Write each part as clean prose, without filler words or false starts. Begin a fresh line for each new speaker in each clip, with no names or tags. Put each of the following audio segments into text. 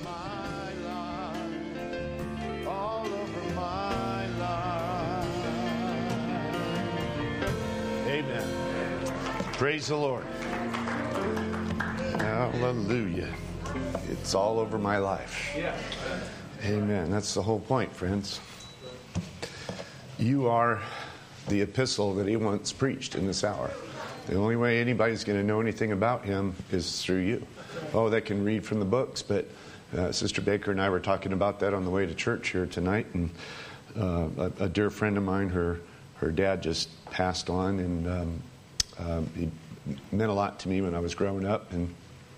my life, all over my life. Amen. Praise the Lord. Hallelujah. It's all over my life. Amen. That's the whole point, friends. You are the epistle that he once preached in this hour. The only way anybody's going to know anything about him is through you. Oh, they can read from the books, but Sister Baker and I were talking about that on the way to church here tonight, and a dear friend of mine, her dad just passed on, and he meant a lot to me when I was growing up, and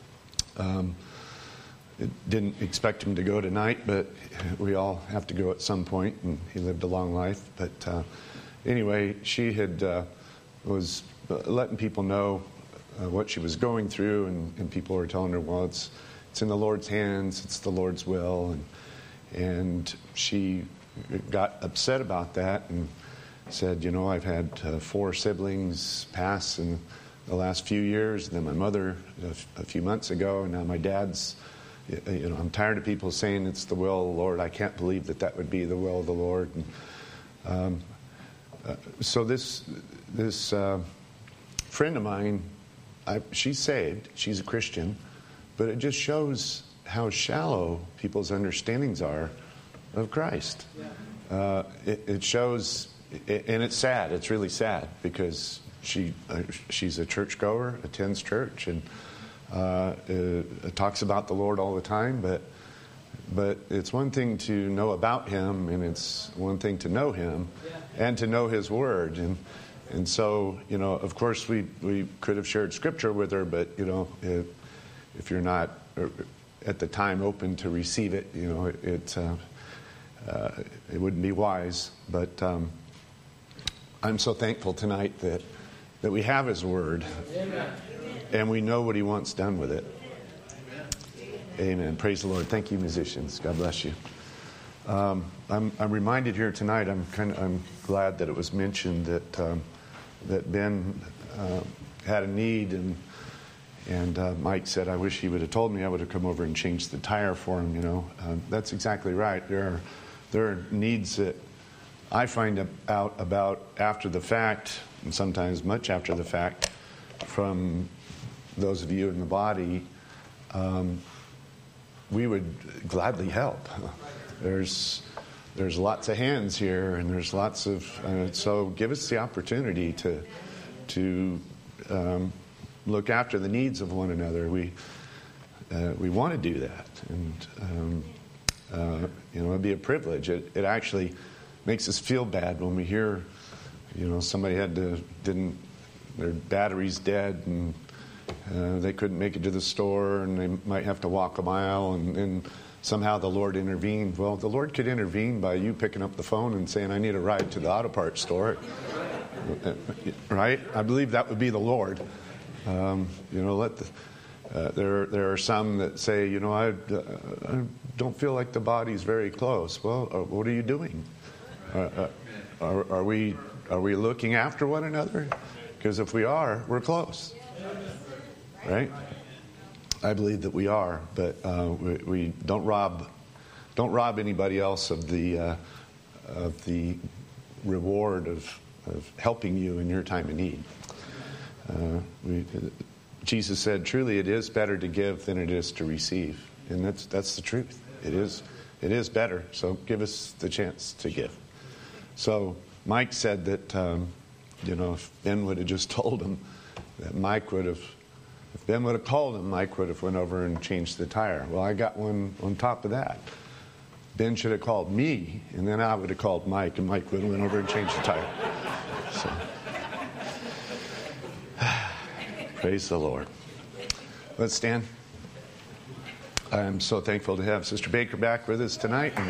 didn't expect him to go tonight, but we all have to go at some point, and he lived a long life. But anyway, she had was letting people know what she was going through, and people were telling her, well, it's in the Lord's hands, it's the Lord's will, and she got upset about that and said, you know, I've had 4 siblings pass in the last few years, and then my mother a few months ago, and now my dad's. You know, I'm tired of people saying it's the will of the Lord. I can't believe that would be the will of the Lord. And, so this friend of mine, she's saved. She's a Christian, but it just shows how shallow people's understandings are of Christ. It shows, and it's sad. It's really sad because she's a churchgoer, attends church, and talks about the Lord all the time, but it's one thing to know about him, and it's one thing to know him and to know his word. And so, you know, of course we could have shared scripture with her, but, you know, if you're not at the time open to receive it, you know, it wouldn't be wise. But I'm so thankful tonight that we have his word. Amen. And we know what he wants done with it. Amen. Praise the Lord. Thank you, musicians. God bless you. I'm reminded here tonight. I'm glad that it was mentioned that Ben had a need, and Mike said, "I wish he would have told me. I would have come over and changed the tire for him." You know, that's exactly right. There are needs that I find out about after the fact, and sometimes much after the fact, from those of you in the body. We would gladly help. There's lots of hands here, and there's lots of so give us the opportunity to look after the needs of one another. We want to do that, and you know, it'd be a privilege. It actually makes us feel bad when we hear, you know, somebody their battery's dead, and they couldn't make it to the store, and they might have to walk a mile, and somehow the Lord intervened. Well, the Lord could intervene by you picking up the phone and saying, I need a ride to the auto parts store. Right? I believe that would be the Lord. You know, there are some that say, you know, I don't feel like the body's very close. Well, what are you doing? Are we looking after one another? Because if we are, we're close. Right? I believe that we are, but we don't rob anybody else of the reward of helping you in your time of need. Jesus said, "Truly, it is better to give than it is to receive," and that's the truth. It is better. So give us the chance to give. So Mike said that you know, if Ben would have just told him, that Mike would have. If Ben would have called him, Mike would have went over and changed the tire. Well, I got one on top of that. Ben should have called me, and then I would have called Mike, and Mike would have went over and changed the tire. So, praise the Lord. Let's stand. I'm so thankful to have Sister Baker back with us tonight. And,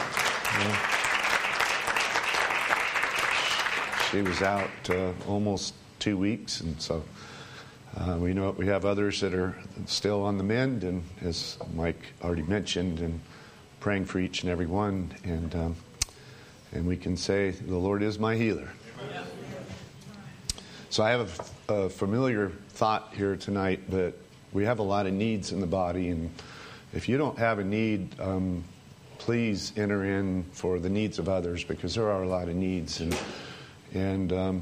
she was out almost 2 weeks, and so we know we have others that are still on the mend, and as Mike already mentioned, and praying for each and every one, and we can say, the Lord is my healer. Amen. So I have a familiar thought here tonight, but we have a lot of needs in the body, If you don't have a need, please enter in for the needs of others, because there are a lot of needs, and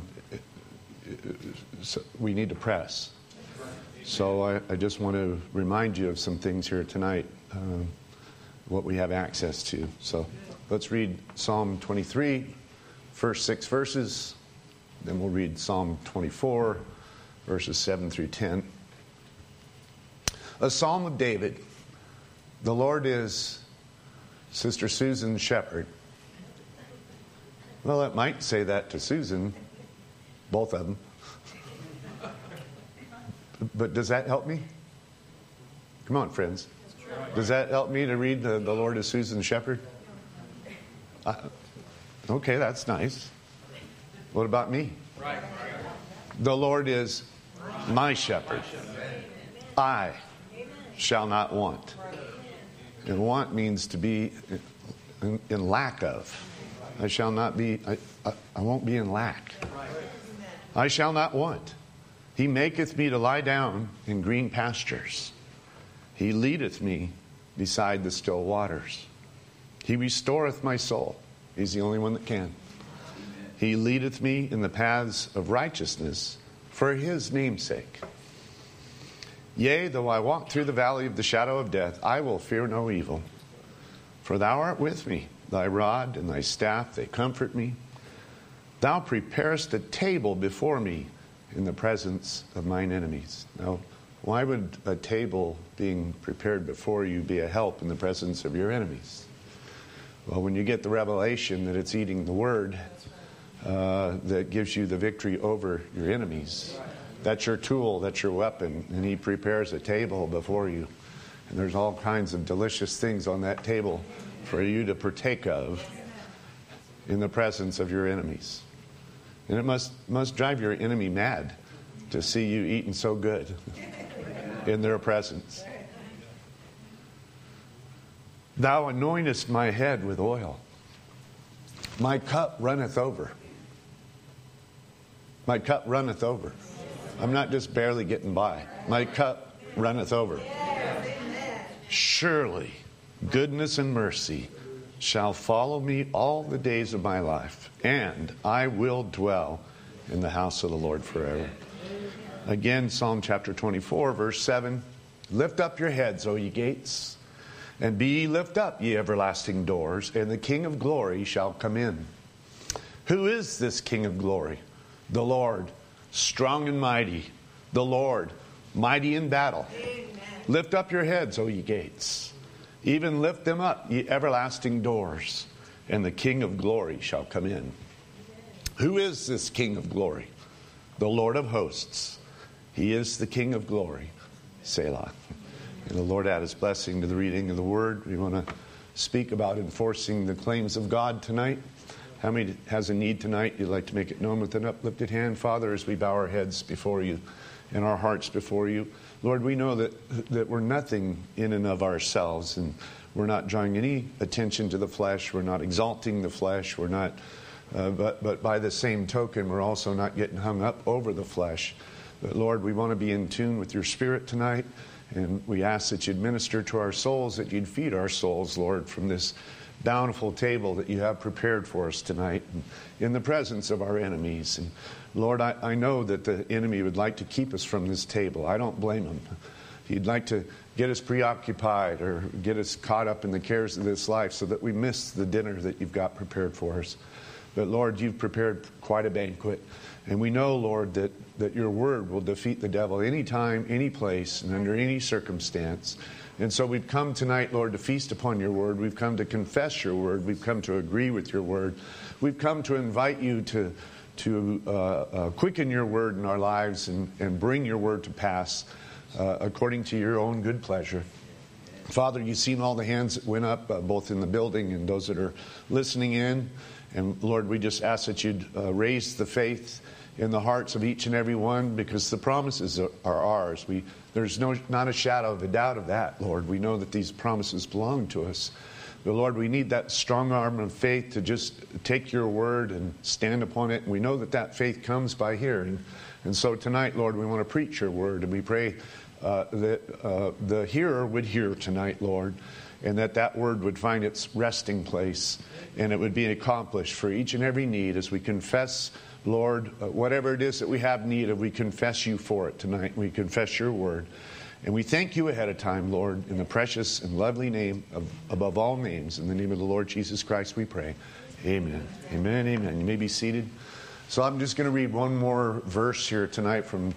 so we need to press. So I just want to remind you of some things here tonight, what we have access to. So let's read Psalm 23, first 6 verses. Then we'll read Psalm 24, verses 7 through 10. A Psalm of David. The Lord is Sister Susan's shepherd. Well, it might say that to Susan, both of them. But does that help me? Come on, friends. Does that help me to read the Lord is Susan's shepherd? Okay, that's nice. What about me? The Lord is my shepherd. I shall not want. And want means to be in lack of. I shall not be, I won't be in lack. I shall not want. He maketh me to lie down in green pastures. He leadeth me beside the still waters. He restoreth my soul. He's the only one that can. He leadeth me in the paths of righteousness for his name's sake. Yea, though I walk through the valley of the shadow of death, I will fear no evil. For thou art with me. Thy rod and thy staff, they comfort me. Thou preparest a table before me in the presence of mine enemies. Now, why would a table being prepared before you be a help in the presence of your enemies? Well, when you get the revelation that it's eating the word that gives you the victory over your enemies, that's your tool, that's your weapon, and he prepares a table before you. And there's all kinds of delicious things on that table for you to partake of in the presence of your enemies. And it must drive your enemy mad to see you eating so good in their presence. Thou anointest my head with oil. My cup runneth over. My cup runneth over. I'm not just barely getting by. My cup runneth over. Surely goodness and mercy shall follow me all the days of my life, and I will dwell in the house of the Lord forever. Again, Psalm chapter 24, verse 7. Lift up your heads, O ye gates, and be ye lift up, ye everlasting doors, and the King of glory shall come in. Who is this King of glory? The Lord, strong and mighty. The Lord, mighty in battle. Amen. Lift up your heads, O ye gates. Even lift them up, ye everlasting doors, and the King of glory shall come in. Who is this King of glory? The Lord of hosts. He is the King of glory. Selah. And the Lord add his blessing to the reading of the word. We want to speak about enforcing the claims of God tonight. How many has a need tonight? You'd like to make it known with an uplifted hand? Father, as we bow our heads before you and our hearts before you, Lord, we know that we're nothing in and of ourselves, and we're not drawing any attention to the flesh. We're not exalting the flesh. We're not, but by the same token, we're also not getting hung up over the flesh. But Lord, we want to be in tune with your Spirit tonight, and we ask that you'd minister to our souls, that you'd feed our souls, Lord, from this bountiful table that you have prepared for us tonight in the presence of our enemies. And Lord, I know that the enemy would like to keep us from this table. I don't blame him. He'd like to get us preoccupied or get us caught up in the cares of this life so that we miss the dinner that you've got prepared for us. But Lord, you've prepared quite a banquet. And we know, Lord, that your word will defeat the devil anytime, any place, and under any circumstance. And so we've come tonight, Lord, to feast upon your word. We've come to confess your word. We've come to agree with your word. We've come to invite you to quicken your word in our lives and bring your word to pass according to your own good pleasure. Father, you've seen all the hands that went up, both in the building and those that are listening in. And Lord, we just ask that you'd raise the faith in the hearts of each and every one, because the promises are ours. There's not a shadow of a doubt of that, Lord. We know that these promises belong to us. But Lord, we need that strong arm of faith to just take your word and stand upon it. And we know that faith comes by hearing, And so tonight, Lord, we want to preach your word, and we pray that the hearer would hear tonight, Lord, and that word would find its resting place, and it would be accomplished for each and every need as we confess, Lord, whatever it is that we have need of, we confess you for it tonight. We confess your word. And we thank you ahead of time, Lord, in the precious and lovely name of above all names. In the name of the Lord Jesus Christ we pray. Amen. Amen, amen. You may be seated. So I'm just going to read one more verse here tonight from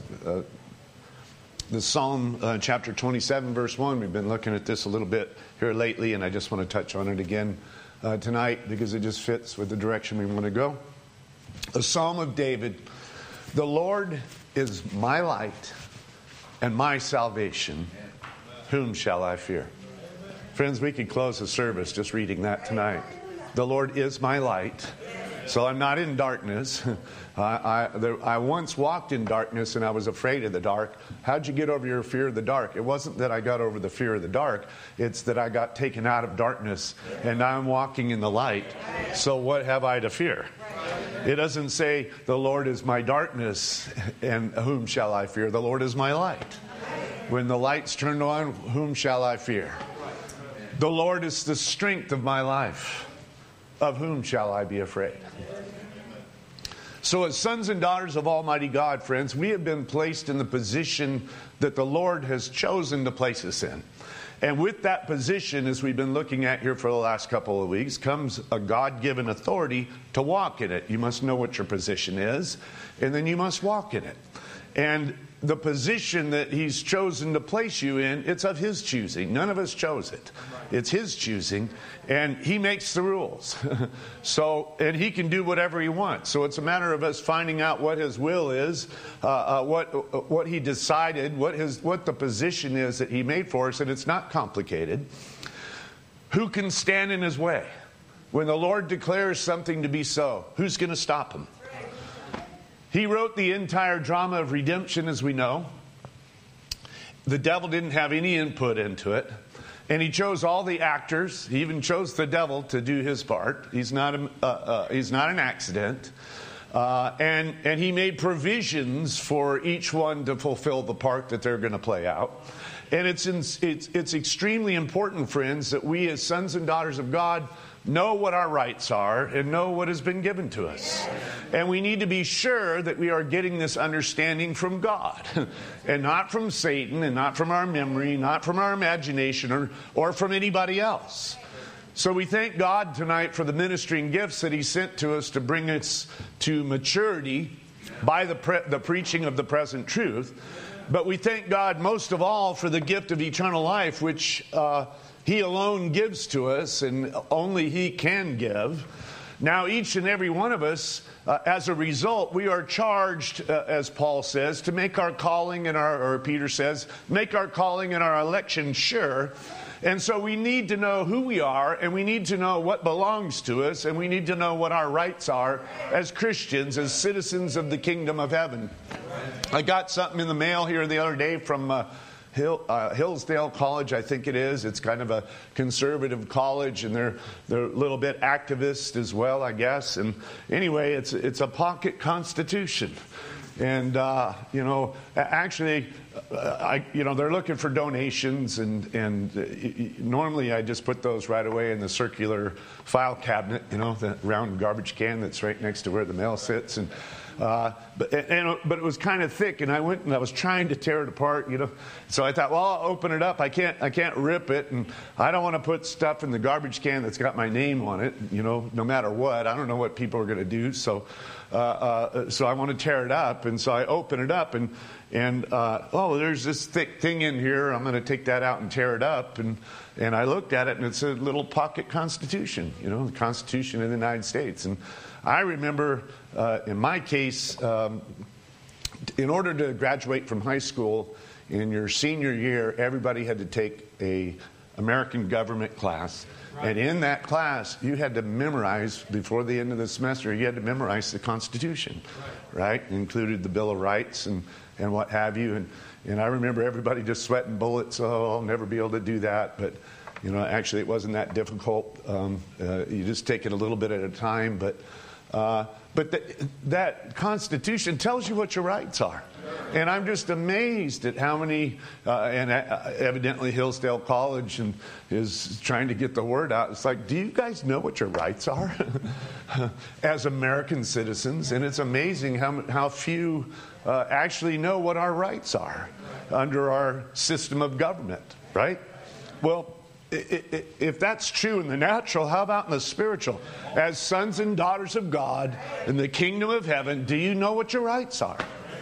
the Psalm chapter 27, verse 1. We've been looking at this a little bit here lately, and I just want to touch on it again tonight because it just fits with the direction we want to go. A Psalm of David. The Lord is my light and my salvation. Whom shall I fear? Friends, we could close the service just reading that tonight. The Lord is my light. So I'm not in darkness. I once walked in darkness and I was afraid of the dark. How'd you get over your fear of the dark? It wasn't that I got over the fear of the dark. It's that I got taken out of darkness and now I'm walking in the light. So what have I to fear? It doesn't say the Lord is my darkness and whom shall I fear? The Lord is my light. When the light's turned on, whom shall I fear? The Lord is the strength of my life. Of whom shall I be afraid? So as sons and daughters of Almighty God, friends, we have been placed in the position that the Lord has chosen to place us in. And with that position, as we've been looking at here for the last couple of weeks, comes a God-given authority to walk in it. You must know what your position is, and then you must walk in it. And the position that He's chosen to place you in, it's of His choosing. None of us chose it. It's His choosing, and He makes the rules. And He can do whatever He wants. So it's a matter of us finding out what His will is, what He decided, what the position is that He made for us, and it's not complicated. Who can stand in His way? When the Lord declares something to be so, who's going to stop Him? He wrote the entire drama of redemption, as we know. The devil didn't have any input into it. And He chose all the actors. He even chose the devil to do his part. He's not an accident. And He made provisions for each one to fulfill the part that they're going to play out. And it's extremely important, friends, that we as sons and daughters of God know what our rights are and know what has been given to us. And we need to be sure that we are getting this understanding from God and not from Satan and not from our memory, not from our imagination or from anybody else. So we thank God tonight for the ministering gifts that He sent to us to bring us to maturity by the preaching of the present truth. But we thank God most of all for the gift of eternal life, which He alone gives to us, and only He can give. Now, each and every one of us, as a result, we are charged, as Paul says, to make our calling and or Peter says, make our calling and our election sure. And so we need to know who we are, and we need to know what belongs to us, and we need to know what our rights are as Christians, as citizens of the kingdom of heaven. I got something in the mail here the other day from Hillsdale College, I think it is. It's kind of a conservative college, and they're a little bit activist as well, I guess. And anyway, it's a pocket constitution. And, actually, they're looking for donations, and normally I just put those right away in the circular file cabinet, the round garbage can that's right next to where the mail sits. But it was kind of thick, and I went and I was trying to tear it apart, So I thought, well, I'll open it up. I can't rip it, and I don't want to put stuff in the garbage can that's got my name on it, no matter what. I don't know what people are going to do, so I want to tear it up, and so I open it up, and there's this thick thing in here. I'm going to take that out and tear it up, and I looked at it, and it's a little pocket constitution, the Constitution of the United States. And I remember, in my case, in order to graduate from high school in your senior year, everybody had to take a American government class. And in that class, you had to memorize, before the end of the semester, you had to memorize the Constitution, right? It included the Bill of Rights and what have you. And I remember everybody just sweating bullets. Oh, I'll never be able to do that. But, actually it wasn't that difficult. You just take it a little bit at a time. But But that Constitution tells you what your rights are. And I'm just amazed at how many, and evidently Hillsdale College is trying to get the word out. It's like, do you guys know what your rights are as American citizens? And it's amazing how few actually know what our rights are under our system of government, right? Well, if that's true in the natural, how about in the spiritual? As sons and daughters of God in the kingdom of heaven, do you know what your rights are?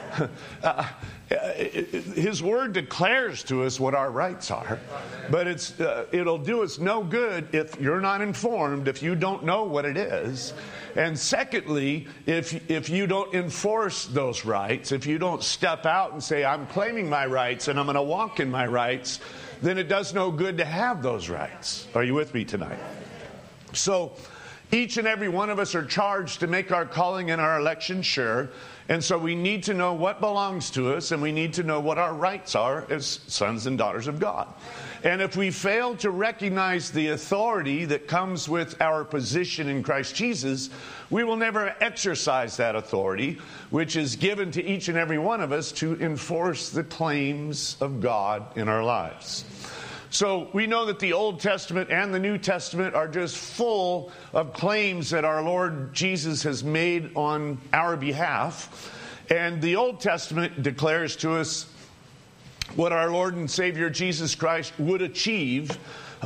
His word declares to us what our rights are, but it'll do us no good if you're not informed, if you don't know what it is. And secondly, if you don't enforce those rights, if you don't step out and say, I'm claiming my rights and I'm going to walk in my rights, then it does no good to have those rights. Are you with me tonight? So each and every one of us are charged to make our calling and our election sure. And so we need to know what belongs to us, and we need to know what our rights are as sons and daughters of God. And if we fail to recognize the authority that comes with our position in Christ Jesus, we will never exercise that authority, which is given to each and every one of us to enforce the claims of God in our lives. So we know that the Old Testament and the New Testament are just full of claims that our Lord Jesus has made on our behalf. And the Old Testament declares to us what our Lord and Savior Jesus Christ would achieve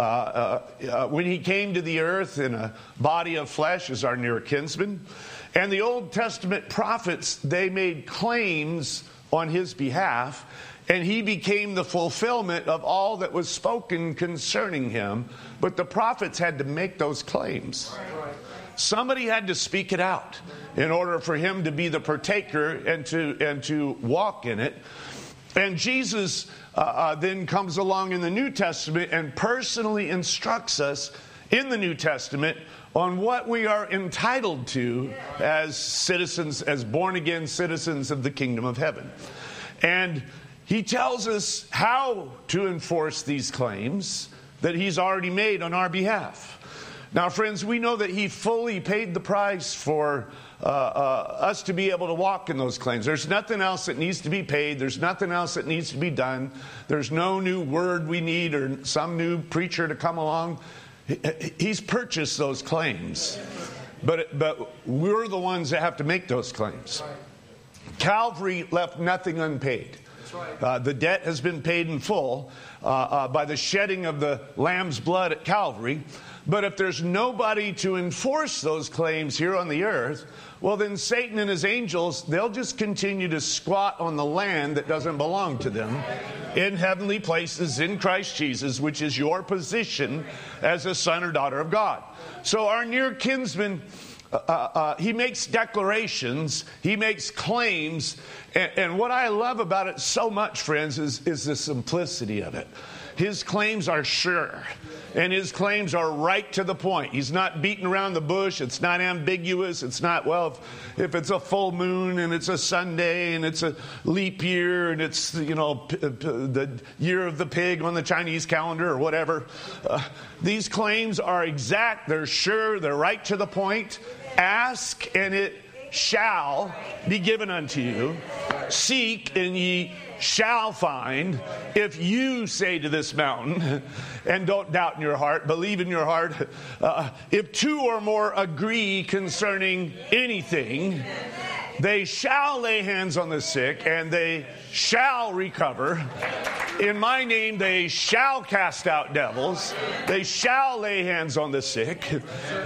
when he came to the earth in a body of flesh as our near kinsman. And the Old Testament prophets, they made claims on his behalf, and he became the fulfillment of all that was spoken concerning him. But the prophets had to make those claims. Somebody had to speak it out in order for him to be the partaker and to walk in it. And Jesus then comes along in the New Testament and personally instructs us in the New Testament on what we are entitled to as citizens, as born-again citizens of the kingdom of heaven. And he tells us how to enforce these claims that he's already made on our behalf. Now, friends, we know that he fully paid the price for us to be able to walk in those claims. There's nothing else that needs to be paid. There's nothing else that needs to be done. There's no new word we need or some new preacher to come along. He's purchased those claims. But we're the ones that have to make those claims. Calvary left nothing unpaid. The debt has been paid in full by the shedding of the Lamb's blood at Calvary. But if there's nobody to enforce those claims here on the earth, well, then Satan and his angels, they'll just continue to squat on the land that doesn't belong to them in heavenly places in Christ Jesus, which is your position as a son or daughter of God. So our near kinsman, he makes declarations, he makes claims, and what I love about it so much, friends, is the simplicity of it. His claims are sure, and his claims are right to the point. He's not beating around the bush. It's not ambiguous. It's not, well, if it's a full moon and it's a Sunday and it's a leap year and it's, the year of the pig on the Chinese calendar or whatever. These claims are exact. They're sure. They're right to the point. Ask, and it shall be given unto you. Seek, and ye shall find. If you say to this mountain, and don't doubt in your heart, believe in your heart, if two or more agree concerning anything, they shall lay hands on the sick, and they shall recover. In my name, they shall cast out devils. They shall lay hands on the sick.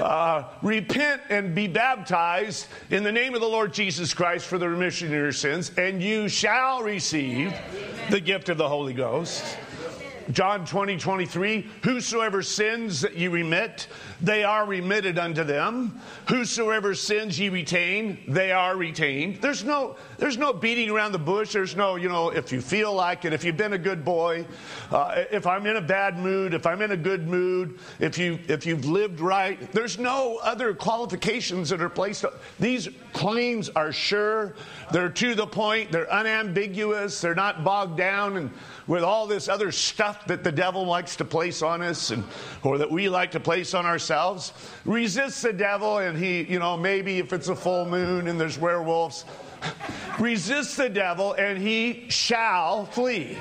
Repent and be baptized in the name of the Lord Jesus Christ for the remission of your sins, and you shall receive the gift of the Holy Ghost. John 20:23, whosoever sins that ye remit, they are remitted unto them. Whosoever sins ye retain, they are retained. There's no beating around the bush. There's no, if you feel like it, if you've been a good boy, if I'm in a bad mood, if I'm in a good mood, if you've lived right. There's no other qualifications that are placed. These claims are sure. They're to the point. They're unambiguous. They're not bogged down and with all this other stuff stuff that the devil likes to place on us or that we like to place on ourselves. Resist the devil, and he, maybe if it's a full moon and there's werewolves, resist the devil and he shall flee.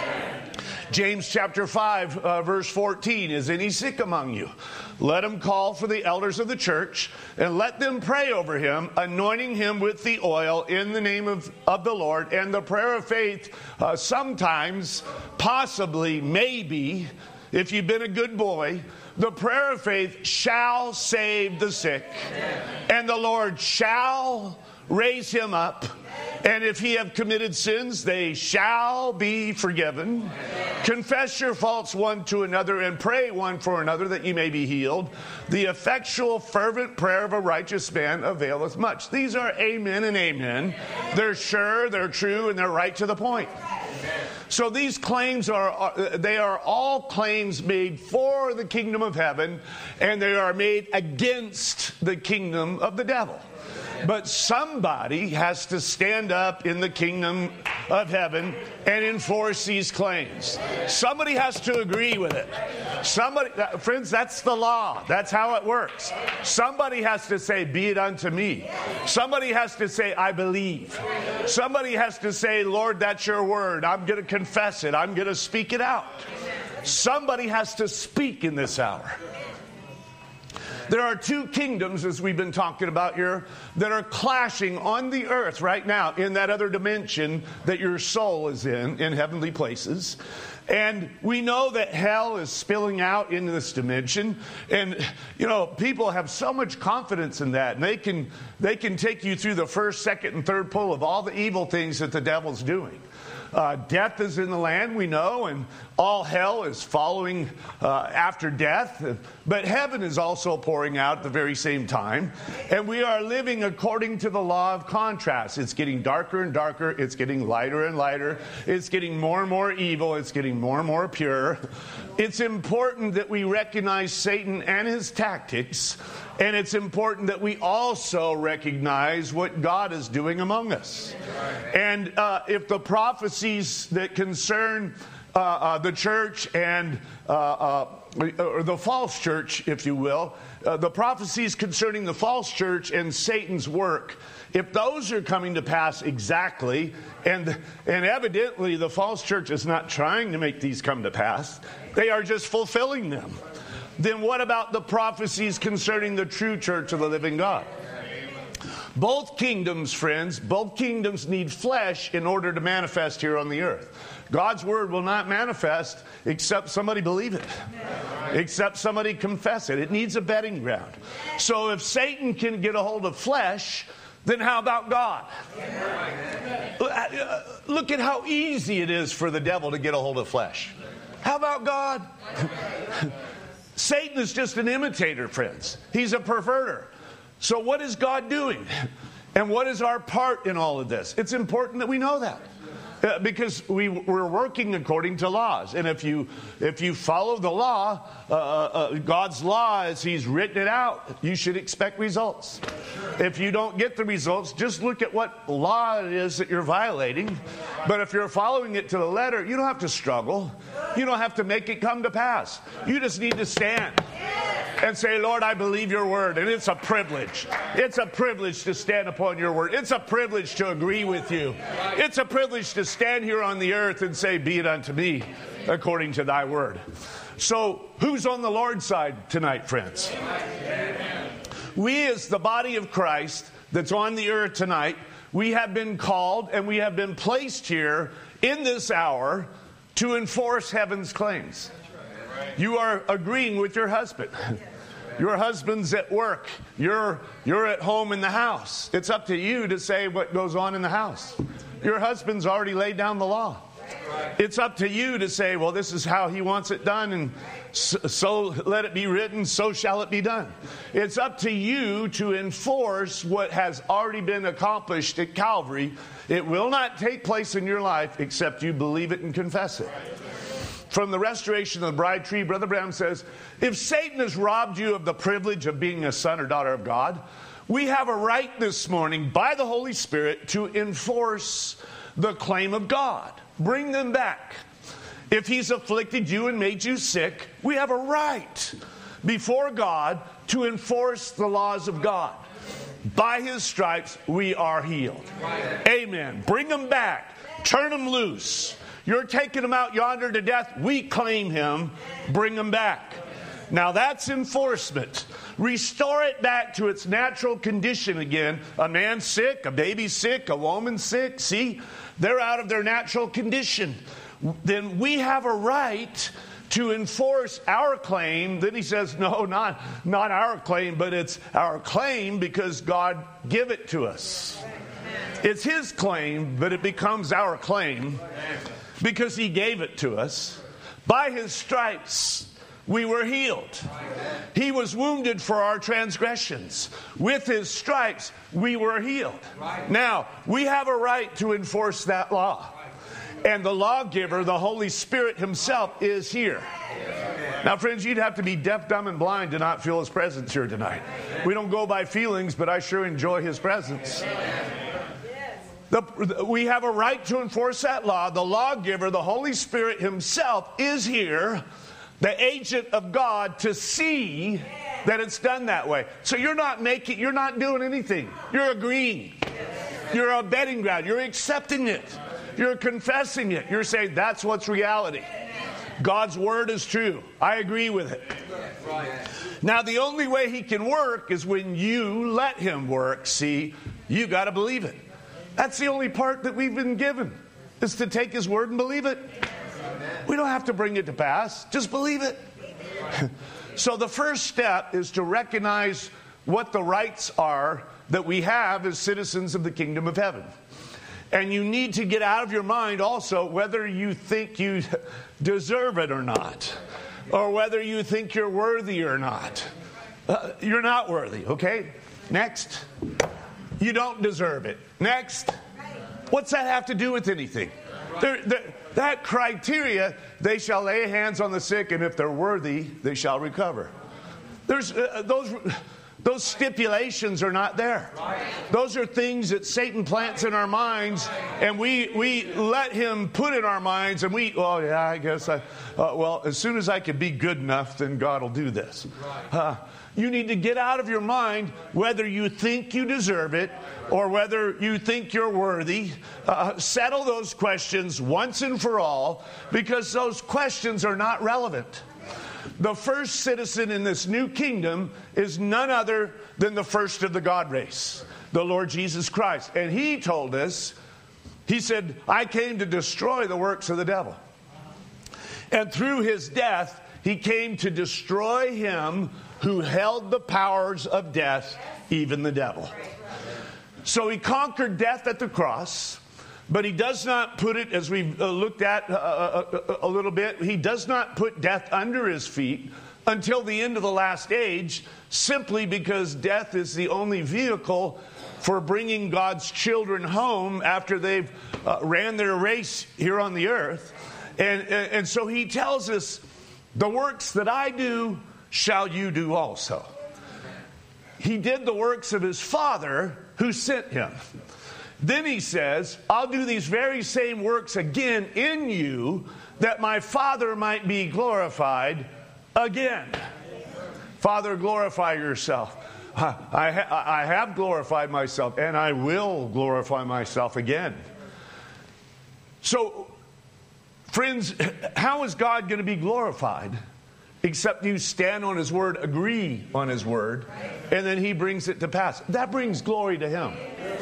James chapter 5, verse 14, is any sick among you? Let him call for the elders of the church, and let them pray over him, anointing him with the oil in the name of the Lord. And the prayer of faith sometimes, possibly, maybe, if you've been a good boy, the prayer of faith shall save the sick, and the Lord shall raise him up. And if he have committed sins, they shall be forgiven. Confess your faults one to another and pray one for another that you may be healed. The effectual, fervent prayer of a righteous man availeth much. These are amen and amen. They're sure, they're true, and they're right to the point. So these claims are all claims made for the kingdom of heaven, and they are made against the kingdom of the devil. But somebody has to stand up in the kingdom of heaven and enforce these claims. Somebody has to agree with it. Friends, that's the law. That's how it works. Somebody has to say, be it unto me. Somebody has to say, I believe. Somebody has to say, Lord, that's your word. I'm going to confess it. I'm going to speak it out. Somebody has to speak in this hour. There are two kingdoms, as we've been talking about here, that are clashing on the earth right now in that other dimension that your soul is in heavenly places. And we know that hell is spilling out into this dimension. And, people have so much confidence in that. And they can take you through the first, second, and third pull of all the evil things that the devil's doing. Death is in the land, we know, and all hell is following after death. But heaven is also pouring out at the very same time. And we are living according to the law of contrast. It's getting darker and darker. It's getting lighter and lighter. It's getting more and more evil. It's getting more and more pure. It's important that we recognize Satan and his tactics. And it's important that we also recognize what God is doing among us. And if the prophecies that concern the church and or the false church, if you will, the prophecies concerning the false church and Satan's work, if those are coming to pass exactly, and evidently the false church is not trying to make these come to pass, they are just fulfilling them. Then what about the prophecies concerning the true church of the living God? Both kingdoms, friends, both kingdoms need flesh in order to manifest here on the earth. God's word will not manifest except somebody believe it, except somebody confess it. It needs a bedding ground. So if Satan can get a hold of flesh, then how about God? Look at how easy it is for the devil to get a hold of flesh. How about God? Satan is just an imitator, friends. He's a perverter. So what is God doing? And what is our part in all of this? It's important that we know that. Because we're working according to laws. And if you follow the law, God's law as he's written it out, you should expect results. If you don't get the results, just look at what law it is that you're violating. But if you're following it to the letter, you don't have to struggle. You don't have to make it come to pass. You just need to stand and say, Lord, I believe your word. And it's a privilege. It's a privilege to stand upon your word. It's a privilege to agree with you. It's a privilege to stand here on the earth and say, be it unto me according to thy word. So who's on the Lord's side tonight, friends? We as the body of Christ that's on the earth tonight, we have been called and we have been placed here in this hour to enforce heaven's claims. You are agreeing with your husband. Your husband's at work. You're at home in the house. It's up to you to say what goes on in the house. Your husband's already laid down the law. It's up to you to say, well, this is how he wants it done, and so let it be written, so shall it be done. It's up to you to enforce what has already been accomplished at Calvary. It will not take place in your life except you believe it and confess it. From the Restoration of the Bride Tree, Brother Branham says, if Satan has robbed you of the privilege of being a son or daughter of God, we have a right this morning by the Holy Spirit to enforce the claim of God. Bring them back.
If he's afflicted you and made you sick, we have a right before God to enforce the laws of God. By his stripes, we are healed. Amen. Bring them back. Turn them loose. You're taking them out yonder to death. We claim him. Bring them back. Now that's enforcement. Restore it back to its natural condition again. A man sick, a baby sick, a woman sick. See, they're out of their natural condition. Then we have a right to enforce our claim. Then he says, no, not our claim, but it's our claim because God give it to us. It's his claim, but it becomes our claim because he gave it to us. By his stripes, we were healed. He was wounded for our transgressions. With his stripes, we were healed. Now, we have a right to enforce that law. And the lawgiver, the Holy Spirit himself, is here. Now, friends, you'd have to be deaf, dumb, and blind to not feel his presence here tonight. We don't go by feelings, but I sure enjoy his presence. We have a right to enforce that law. The lawgiver, the Holy Spirit himself, is here, the agent of God, to see that it's done that way. So you're not doing anything. You're agreeing. You're abetting God. You're accepting it. You're confessing it. You're saying that's what's reality. God's word is true. I agree with it. Now, the only way he can work is when you let him work. See, you got to believe it. That's the only part that we've been given, is to take his word and believe it. We don't have to bring it to pass. Just believe it. So the first step is to recognize what the rights are that we have as citizens of the kingdom of heaven. And you need to get out of your mind also whether you think you deserve it or not, or whether you think you're worthy or not. You're not worthy, okay? Next. You don't deserve it. Next. What's that have to do with anything? That criteria, they shall lay hands on the sick, and if they're worthy, they shall recover. There's those stipulations are not there. Those are things that Satan plants in our minds, and we let him put in our minds, and I guess as soon as I can be good enough, then God will do this. You need to get out of your mind whether you think you deserve it or whether you think you're worthy. Settle those questions once and for all, because those questions are not relevant. The first citizen in this new kingdom is none other than the first of the God race, the Lord Jesus Christ. And he told us, he said, I came to destroy the works of the devil. And through his death, he came to destroy him who held the powers of death, even the devil. So he conquered death at the cross. But he does not put it, as we've looked at a little bit, he does not put death under his feet until the end of the last age, simply because death is the only vehicle for bringing God's children home after they've ran their race here on the earth. And so he tells us, the works that I do shall you do also. He did the works of his Father who sent him. Then he says, I'll do these very same works again in you, that my Father might be glorified again. Father, glorify yourself. I have glorified myself, and I will glorify myself again. So, friends, how is God going to be glorified? Except you stand on his word, agree on his word, and then he brings it to pass. That brings glory to him.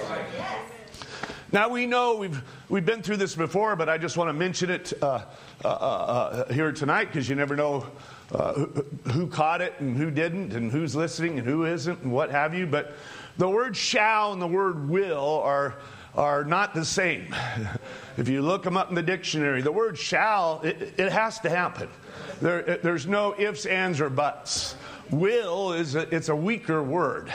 Now, we know we've been through this before, but I just want to mention it here tonight, because you never know who caught it and who didn't, and who's listening and who isn't, and what have you. But the word shall and the word will are not the same. If you look them up in the dictionary, the word shall, it has to happen. There's no ifs, ands, or buts. Will it's a weaker word.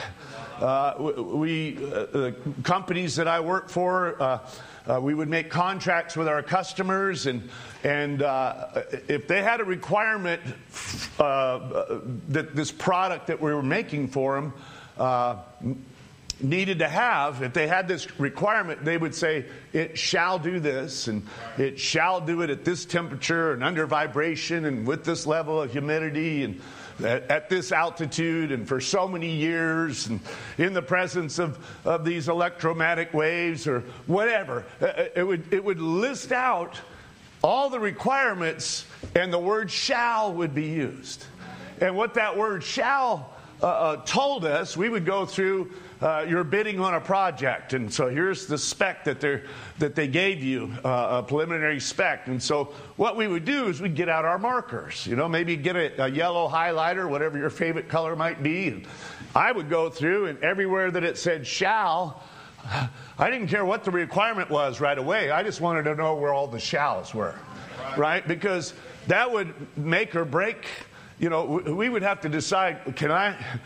The companies that I work for, we would make contracts with our customers, and if they had a requirement that this product that we were making for them needed to have, if they had this requirement, they would say, it shall do this, and it shall do it at this temperature and under vibration and with this level of humidity and at this altitude and for so many years and in the presence of these electromagnetic waves or whatever. It would list out all the requirements, and the word shall would be used. And what that word shall told us, we would go through, you're bidding on a project, and so here's the spec that they gave you, a preliminary spec. And so what we would do is we'd get out our markers, maybe get a yellow highlighter, whatever your favorite color might be. And I would go through, and everywhere that it said shall, I didn't care what the requirement was right away. I just wanted to know where all the shalls were, right? Because that would make or break. We would have to decide, can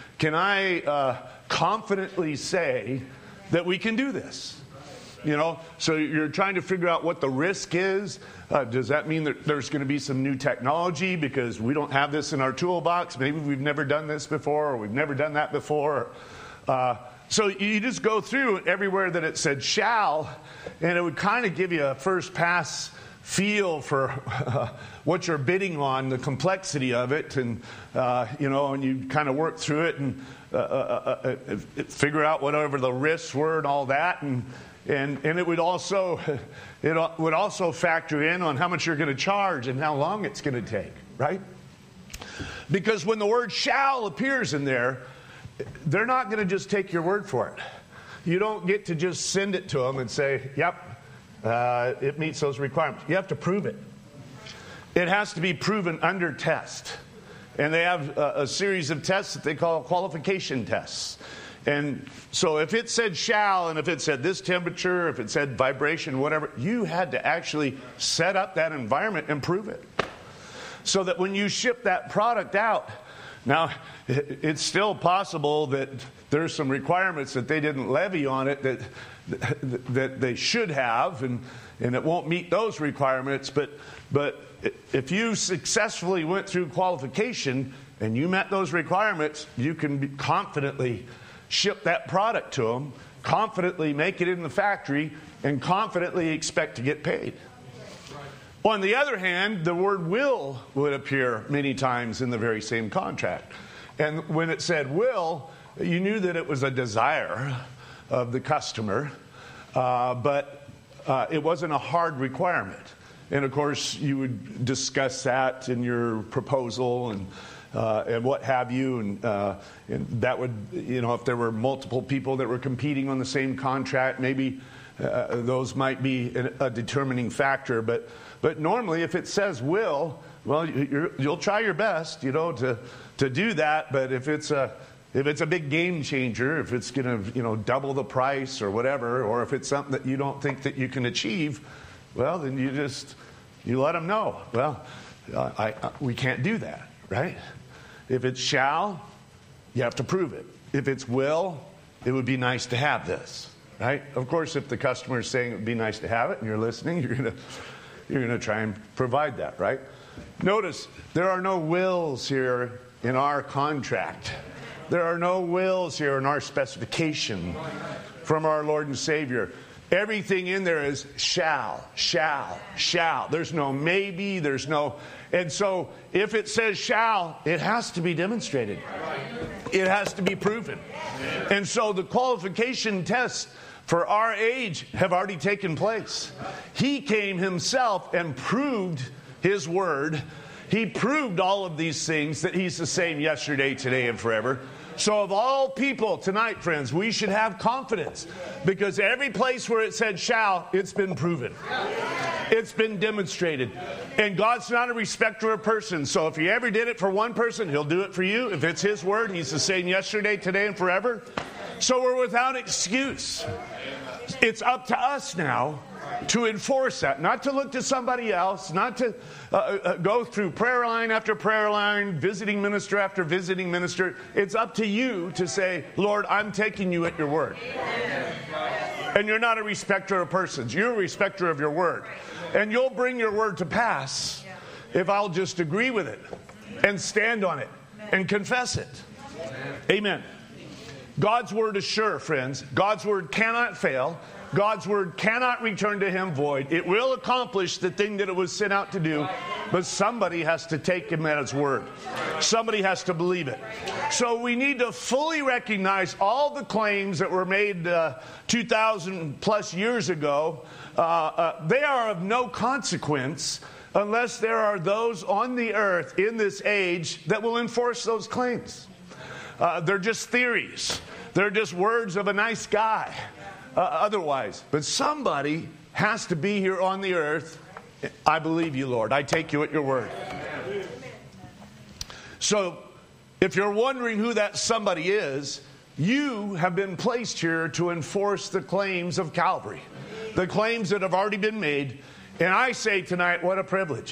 I confidently say that we can do this? So you're trying to figure out what the risk is. Does that mean that there's going to be some new technology because we don't have this in our toolbox? Maybe we've never done this before, or we've never done that before. So you just go through everywhere that it said shall, and it would kind of give you a first pass feel for what you're bidding on, the complexity of it, and and you kind of work through it and figure out whatever the risks were and all that, and it would also factor in on how much you're going to charge and how long it's going to take, right? Because when the word shall appears in there, they're not going to just take your word for it. You don't get to just send it to them and say, yep, it meets those requirements. You have to prove it. It has to be proven under test. And they have a series of tests that they call qualification tests. And so if it said shall, and if it said this temperature, if it said vibration, whatever, you had to actually set up that environment and prove it. So that when you ship that product out, now, it's still possible that there's some requirements that they didn't levy on it that they should have, and it won't meet those requirements. But if you successfully went through qualification and you met those requirements, you can confidently ship that product to them, confidently make it in the factory, and confidently expect to get paid. On the other hand, the word will would appear many times in the very same contract. And when it said will, you knew that it was a desire of the customer, but it wasn't a hard requirement. And of course, you would discuss that in your proposal and what have you, and that would, if there were multiple people that were competing on the same contract, maybe those might be a determining factor. But normally, if it says will, well, you'll try your best, to do that. But if it's a big game changer, if it's going to, double the price or whatever, or if it's something that you don't think that you can achieve, well, then you let them know. Well, we can't do that, right? If it's shall, you have to prove it. If it's will, it would be nice to have this, right? Of course, if the customer is saying it would be nice to have it, and you're listening, you're going to try and provide that, right? Notice, there are no wills here in our contract. There are no wills here in our specification from our Lord and Savior. Everything in there is shall, shall, shall. There's no maybe, there's no... And so, if it says shall, it has to be demonstrated. It has to be proven. And so, the qualification tests for our age have already taken place. He came himself and proved his word. He proved all of these things, that he's the same yesterday, today, and forever. So of all people tonight, friends, we should have confidence, because every place where it said shall, it's been proven. It's been demonstrated. And God's not a respecter of persons. So if he ever did it for one person, he'll do it for you. If it's his word, he's the same yesterday, today, and forever. So we're without excuse. It's up to us now to enforce that, not to look to somebody else, not to go through prayer line after prayer line, visiting minister after visiting minister. It's up to you to say, Lord, I'm taking you at your word. And you're not a respecter of persons. You're a respecter of your word. And you'll bring your word to pass if I'll just agree with it and stand on it and confess it. Amen. God's word is sure, friends. God's word cannot fail. God's word cannot return to him void. It will accomplish the thing that it was sent out to do, but somebody has to take him at his word. Somebody has to believe it. So we need to fully recognize all the claims that were made 2,000 plus years ago. They are of no consequence unless there are those on the earth in this age that will enforce those claims. They're just theories. They're just words of a nice guy. Otherwise. But somebody has to be here on the earth. I believe you, Lord. I take you at your word. So, if you're wondering who that somebody is, you have been placed here to enforce the claims of Calvary. The claims that have already been made. And I say tonight, what a privilege.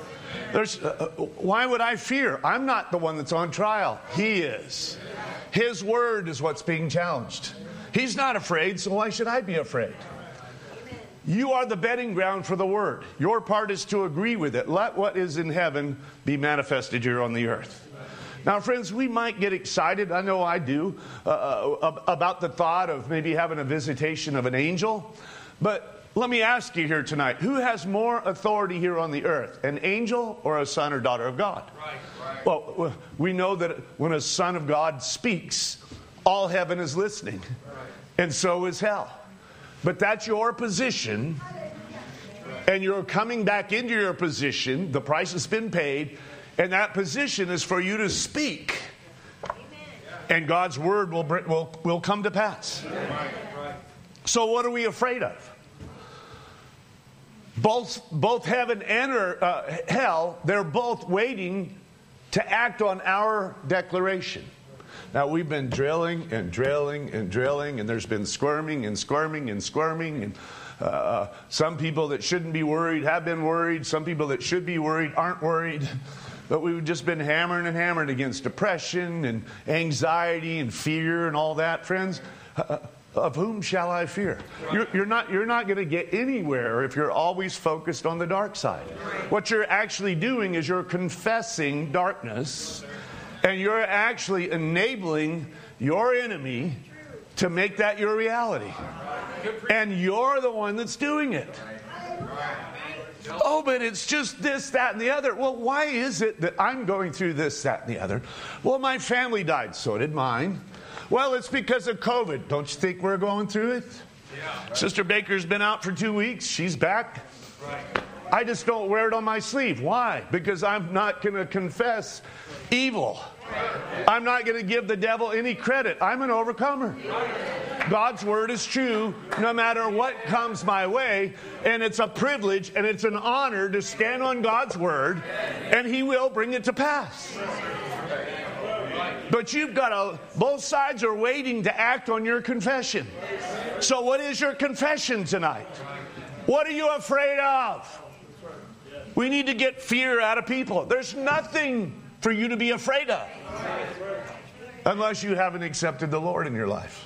Why would I fear? I'm not the one that's on trial. He is. His word is what's being challenged. He's not afraid, so why should I be afraid? You are the bedding ground for the word. Your part is to agree with it. Let what is in heaven be manifested here on the earth. Now, friends, we might get excited, I know I do, about the thought of maybe having a visitation of an angel. But let me ask you here tonight, who has more authority here on the earth, an angel or a son or daughter of God? Right. Well, we know that when a son of God speaks, all heaven is listening. And so is hell. But that's your position. And you're coming back into your position. The price has been paid. And that position is for you to speak. And God's word will come to pass. So what are we afraid of? Both heaven and hell, they're both waiting to act on our declaration. Now, we've been drilling and drilling and drilling, and there's been squirming and squirming and squirming. And some people that shouldn't be worried have been worried. Some people that should be worried aren't worried. But we've just been hammering and hammering against depression and anxiety and fear and all that, friends. Of whom shall I fear? You're not going to get anywhere if you're always focused on the dark side. What you're actually doing is you're confessing darkness. And you're actually enabling your enemy to make that your reality. And you're the one that's doing it. Oh, but it's just this, that, and the other. Well, why is it that I'm going through this, that, and the other? Well, my family died. So did mine. Well, it's because of COVID. Don't you think we're going through it? Sister Baker's been out for 2 weeks. She's back. I just don't wear it on my sleeve. Why? Because I'm not going to confess evil. I'm not going to give the devil any credit. I'm an overcomer. God's word is true no matter what comes my way. And it's a privilege and it's an honor to stand on God's word. And he will bring it to pass. But you've got both sides are waiting to act on your confession. So what is your confession tonight? What are you afraid of? We need to get fear out of people. There's nothing for you to be afraid of unless you haven't accepted the Lord in your life.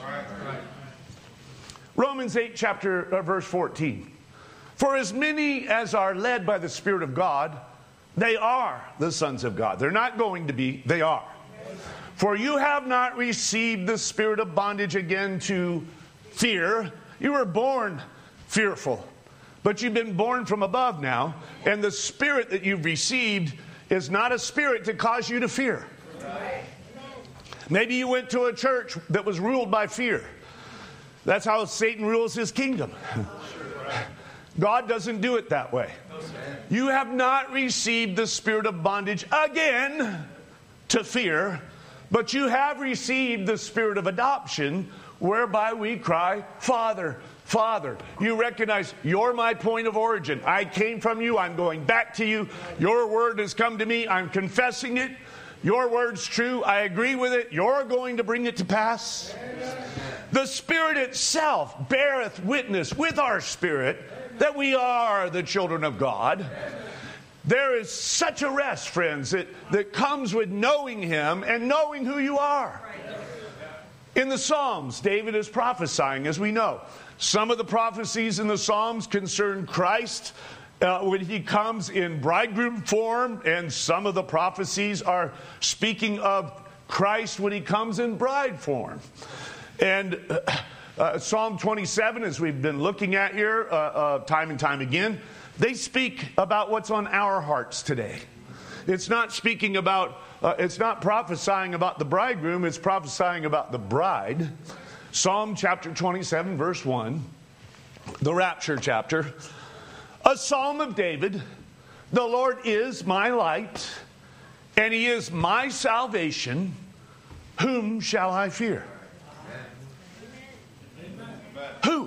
Romans 8 verse 14. For as many as are led by the Spirit of God, they are the sons of God. They're not going to be, they are. For you have not received the spirit of bondage again to fear. You were born fearful, but you've been born from above now. And the spirit that you've received is not a spirit to cause you to fear. Maybe you went to a church that was ruled by fear. That's how Satan rules his kingdom. God doesn't do it that way. You have not received the spirit of bondage again to fear, but you have received the spirit of adoption, whereby we cry, Father, Father. You recognize you're my point of origin. I came from you. I'm going back to you. Your word has come to me. I'm confessing it. Your word's true. I agree with it. You're going to bring it to pass. The Spirit itself beareth witness with our spirit that we are the children of God. There is such a rest, friends, that comes with knowing Him and knowing who you are. In the Psalms, David is prophesying, as we know. Some of the prophecies in the Psalms concern Christ when He comes in bridegroom form, and some of the prophecies are speaking of Christ when he comes in bride form. And Psalm 27, as we've been looking at here time and time again, they speak about what's on our hearts today. It's not speaking about, it's not prophesying about the bridegroom, it's prophesying about the bride. Psalm chapter 27, verse 1, the rapture chapter. A psalm of David. The Lord is my light, and he is my salvation. Whom shall I fear? Amen. Who?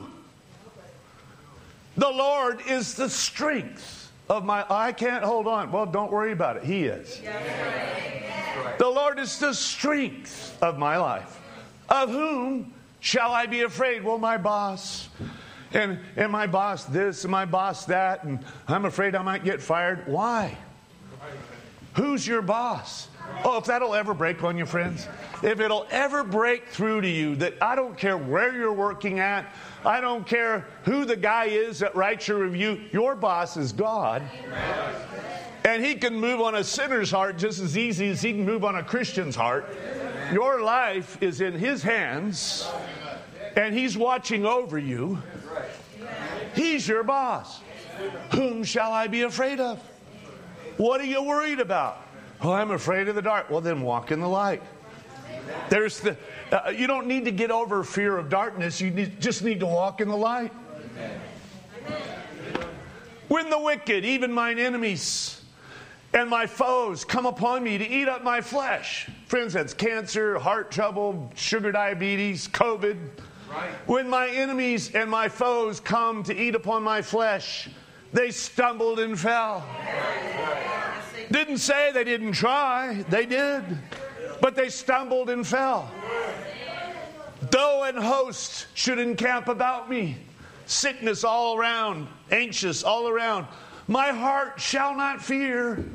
The Lord is the strength of my... I can't hold on. Well, don't worry about it. He is. The Lord is the strength of my life. Of whom shall I be afraid? Well, my boss... And my boss this and my boss that, and I'm afraid I might get fired. Why? Who's your boss? Oh, if that'll ever break on you, friends, if it'll ever break through to you that I don't care where you're working at, I don't care who the guy is that writes your review, your boss is God. And he can move on a sinner's heart just as easy as he can move on a Christian's heart. Your life is in his hands, and he's watching over you. He's your boss. Whom shall I be afraid of? What are you worried about? Oh, I'm afraid of the dark. Well, then walk in the light. There's the. You don't need to get over fear of darkness. You just need to walk in the light. When the wicked, even mine enemies, and my foes come upon me to eat up my flesh. Friends, that's cancer, heart trouble, sugar diabetes, COVID. When my enemies and my foes come to eat upon my flesh, they stumbled and fell. Didn't say they didn't try. They did. But they stumbled and fell. Though an host should encamp about me, sickness all around, anxious all around, my heart shall not fear.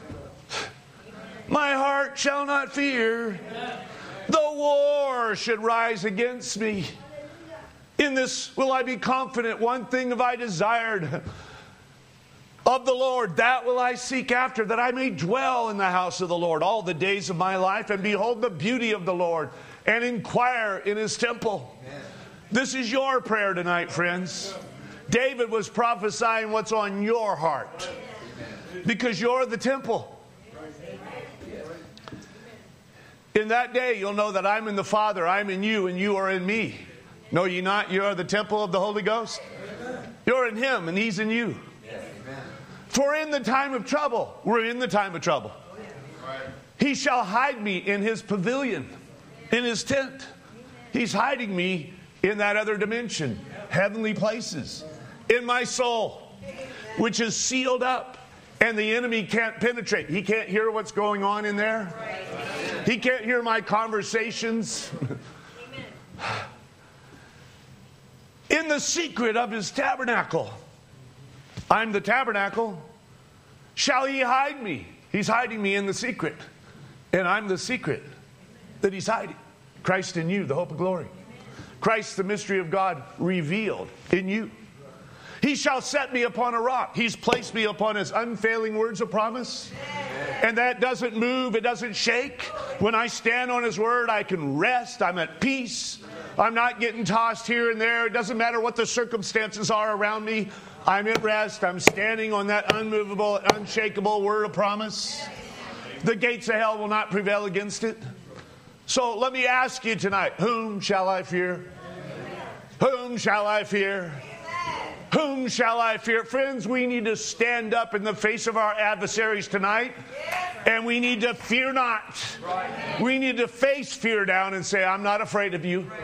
My heart shall not fear. Though war should rise against me, in this will I be confident. One thing have I desired of the Lord, that will I seek after, that I may dwell in the house of the Lord all the days of my life, and behold the beauty of the Lord, and inquire in his temple. Amen. This is your prayer tonight, friends. David was prophesying what's on your heart, because you're the temple. In that day, you'll know that I'm in the Father, I'm in you, and you are in me. Know ye not, you are the temple of the Holy Ghost? You're in him, and he's in you. For in the time of trouble, we're in the time of trouble. He shall hide me in his pavilion, in his tent. He's hiding me in that other dimension, heavenly places, in my soul, which is sealed up, and the enemy can't penetrate. He can't hear what's going on in there. He can't hear my conversations. In the secret of his tabernacle, I'm the tabernacle. Shall he hide me? He's hiding me in the secret. And I'm the secret that he's hiding. Christ in you, the hope of glory. Christ, the mystery of God, revealed in you. He shall set me upon a rock. He's placed me upon his unfailing words of promise. And that doesn't move. It doesn't shake. When I stand on his word, I can rest. I'm at peace. I'm not getting tossed here and there. It doesn't matter what the circumstances are around me. I'm at rest. I'm standing on that unmovable, unshakable word of promise. The gates of hell will not prevail against it. So let me ask you tonight, whom shall I fear? Whom shall I fear? Whom shall I fear? Friends, we need to stand up in the face of our adversaries tonight, and we need to fear not. We need to face fear down and say, I'm not afraid of you.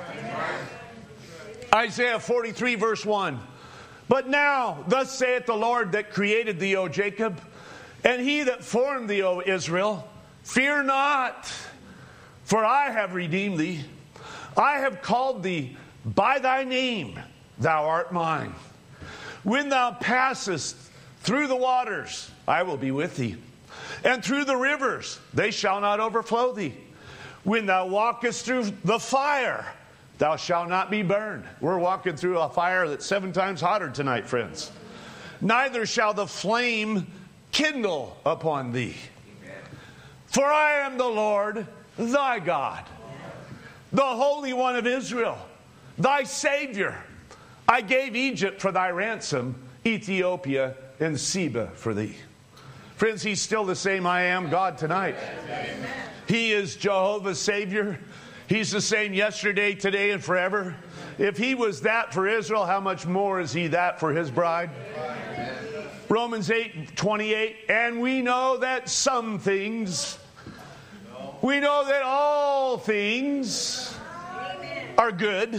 Isaiah 43 verse 1. But now, thus saith the Lord that created thee, O Jacob, and he that formed thee, O Israel, fear not, for I have redeemed thee. I have called thee by thy name, thou art mine. When thou passest through the waters, I will be with thee. And through the rivers, they shall not overflow thee. When thou walkest through the fire, thou shalt not be burned. We're walking through a fire that's 7 times hotter tonight, friends. Neither shall the flame kindle upon thee. For I am the Lord, thy God, the Holy One of Israel, thy Savior. I gave Egypt for thy ransom, Ethiopia and Seba for thee. Friends, he's still the same I am God tonight. Amen. He is Jehovah's Savior. He's the same yesterday, today, and forever. If he was that for Israel, how much more is he that for his bride? Amen. Romans 8:28, and we know that some things, we know that all things are good.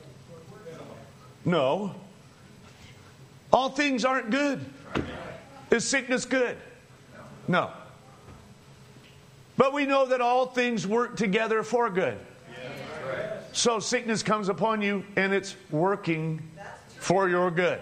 No. All things aren't good. Is sickness good? No. But we know that all things work together for good. So sickness comes upon you and it's working for your good.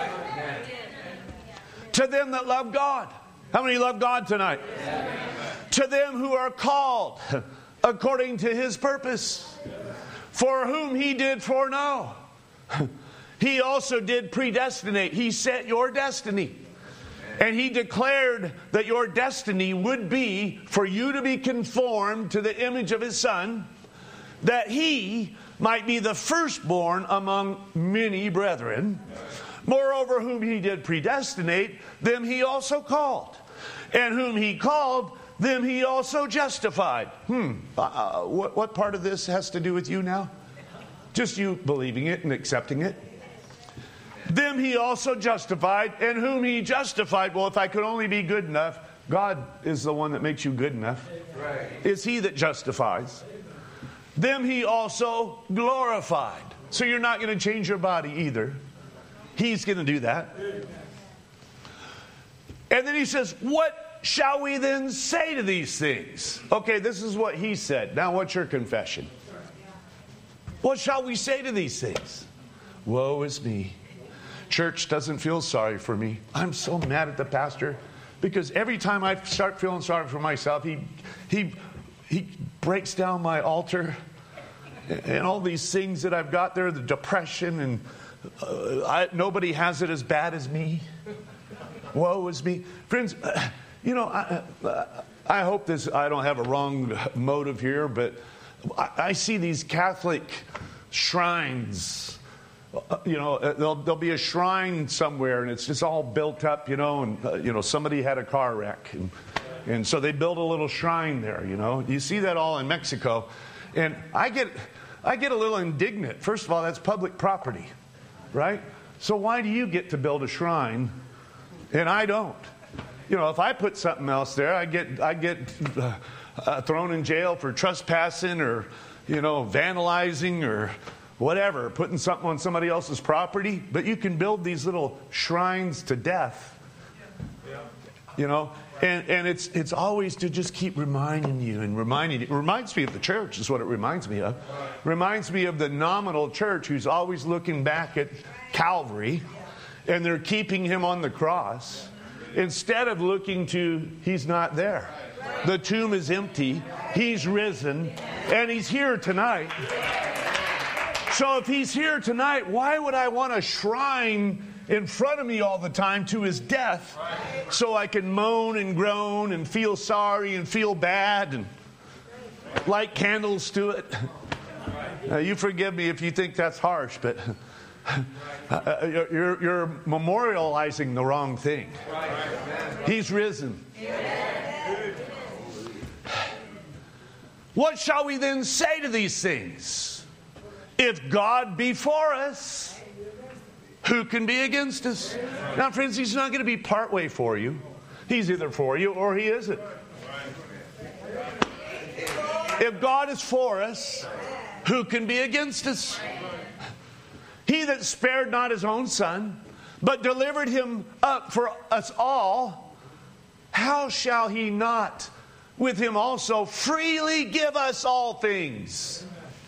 To them that love God. How many love God tonight? To them who are called according to his purpose, for whom he did foreknow, he also did predestinate. He set your destiny. And he declared that your destiny would be for you to be conformed to the image of his Son, that he might be the firstborn among many brethren. Moreover, whom he did predestinate, them he also called. And whom he called, them he also justified. What part of this has to do with you now? Just you believing it and accepting it. Them he also justified, and whom he justified. Well, if I could only be good enough, God is the one that makes you good enough. Right. It's he that justifies. Them he also glorified. So you're not going to change your body either. He's going to do that. And then he says, what shall we then say to these things? Okay, this is what he said. Now what's your confession? What shall we say to these things? Woe is me. Church doesn't feel sorry for me. I'm so mad at the pastor because every time I start feeling sorry for myself, he breaks down my altar and all these things that I've got there, the depression, and nobody has it as bad as me. Woe is me. Friends, you know, I hope this, I don't have a wrong motive here, but I see these Catholic shrines. You know, there'll be a shrine somewhere, and it's just all built up, you know, and somebody had a car wreck, and so they build a little shrine there. You know, you see that all in Mexico, and I get a little indignant. First of all, that's public property, right? So why do you get to build a shrine, and I don't? You know, if I put something else there, I get thrown in jail for trespassing or vandalizing or whatever, putting something on somebody else's property. But you can build these little shrines to death. And it's always to just keep reminding you. It reminds me of the church is what it reminds me of. Reminds me of the nominal church who's always looking back at Calvary, and they're keeping him on the cross instead of looking to he's not there. The tomb is empty. He's risen, and he's here tonight. So if he's here tonight, why would I want a shrine in front of me all the time to his death so I can moan and groan and feel sorry and feel bad and light candles to it? You forgive me if you think that's harsh, but you're memorializing the wrong thing. He's risen. What shall we then say to these things? If God be for us, who can be against us? Now, friends, he's not going to be partway for you. He's either for you or he isn't. If God is for us, who can be against us? He that spared not his own son, but delivered him up for us all, how shall he not with him also freely give us all things?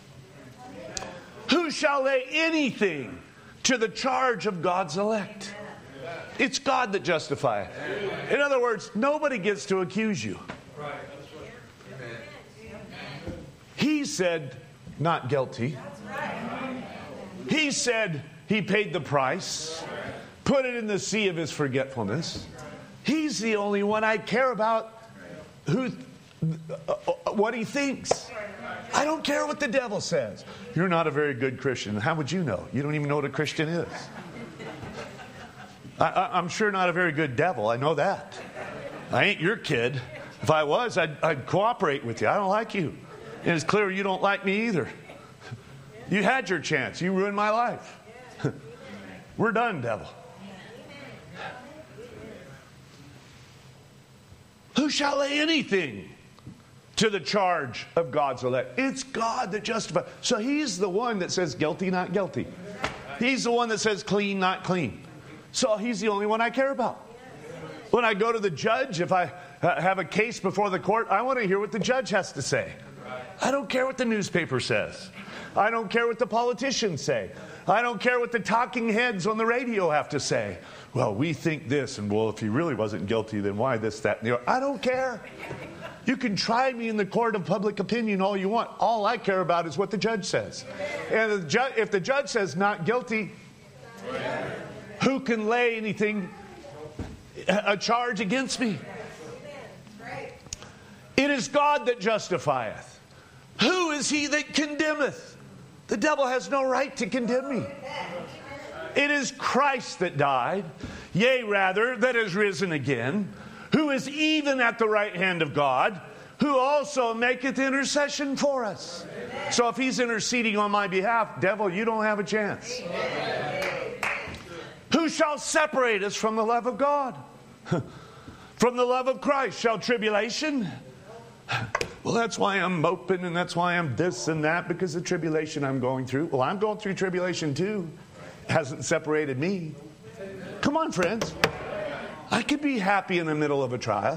Who shall lay anything to the charge of God's elect? It's God that justifieth. In other words, nobody gets to accuse you. He said, not guilty. He said he paid the price, put it in the sea of his forgetfulness. He's the only one I care about who what he thinks. I don't care what the devil says. You're not a very good Christian. How would you know? You don't even know what a Christian is. I'm sure not a very good devil. I know that. I ain't your kid. If I was, I'd cooperate with you. I don't like you. And it's clear you don't like me either. You had your chance. You ruined my life. We're done, devil. Who shall lay anything to the charge of God's elect? It's God that justifies. So he's the one that says guilty, not guilty. He's the one that says clean, not clean. So he's the only one I care about. When I go to the judge, if I have a case before the court, I want to hear what the judge has to say. I don't care what the newspaper says. I don't care what the politicians say. I don't care what the talking heads on the radio have to say. Well, we think this, and well, if he really wasn't guilty, then why this, that, and the other? I don't care. You can try me in the court of public opinion all you want. All I care about is what the judge says. And if the judge says not guilty, who can lay anything, a charge against me? It is God that justifieth. Who is he that condemneth? The devil has no right to condemn me. It is Christ that died, yea, rather, that is risen again, who is even at the right hand of God, who also maketh intercession for us. So if he's interceding on my behalf, devil, you don't have a chance. Who shall separate us from the love of God? From the love of Christ? Shall tribulation? Well, that's why I'm moping, and that's why I'm this and that, because of the tribulation I'm going through. Well, I'm going through tribulation too. It hasn't separated me. Come on, friends. I could be happy in the middle of a trial,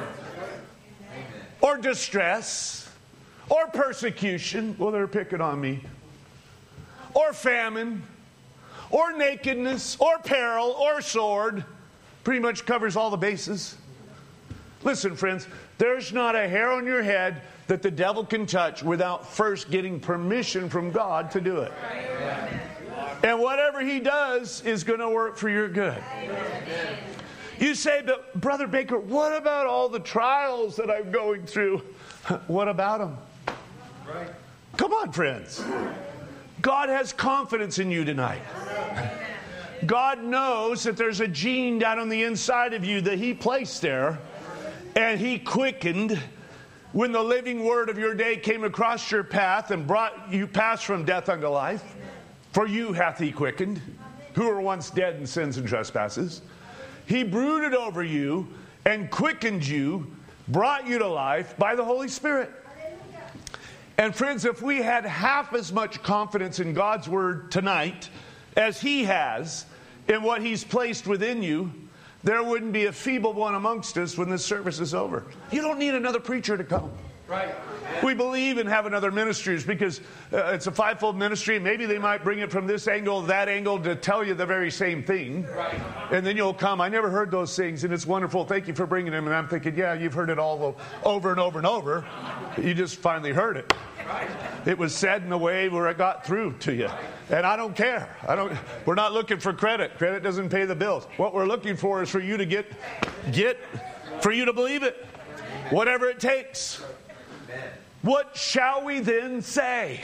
or distress, or persecution. Well, they're picking on me. Or famine, or nakedness, or peril, or sword. Pretty much covers all the bases. Listen, friends, there's not a hair on your head that the devil can touch without first getting permission from God to do it. And whatever he does is going to work for your good. You say, but Brother Baker, what about all the trials that I'm going through? What about them? Come on, friends. God has confidence in you tonight. God knows that there's a gene down on the inside of you that he placed there, and he quickened when the living word of your day came across your path and brought you past from death unto life. For you hath he quickened, who were once dead in sins and trespasses. He brooded over you and quickened you, brought you to life by the Holy Spirit. And friends, if we had half as much confidence in God's word tonight as he has in what he's placed within you, there wouldn't be a feeble one amongst us when this service is over. You don't need another preacher to come. Right. We believe in having other ministries because it's a fivefold ministry. Maybe they might bring it from this angle, that angle to tell you the very same thing. Right. And then you'll come. I never heard those things, and it's wonderful. Thank you for bringing them. And I'm thinking, yeah, you've heard it all over and over and over. You just finally heard it. Right. It was said in a way where it got through to you. And I don't care. We're not looking for credit. Credit doesn't pay the bills. What we're looking for is for you to for you to believe it. Whatever it takes. What shall we then say?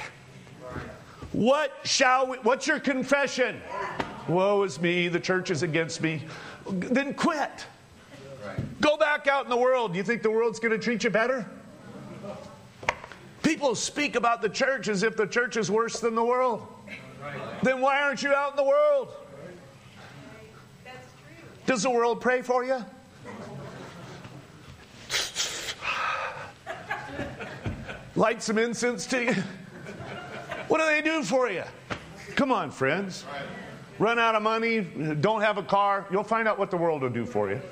What's your confession? Woe is me, the church is against me. Then quit. Go back out in the world. Do you think the world's going to treat you better? People speak about the church as if the church is worse than the world. Then why aren't you out in the world? Does the world pray for you? Light some incense to you? What do they do for you? Come on, friends. Run out of money, don't have a car. You'll find out what the world will do for you.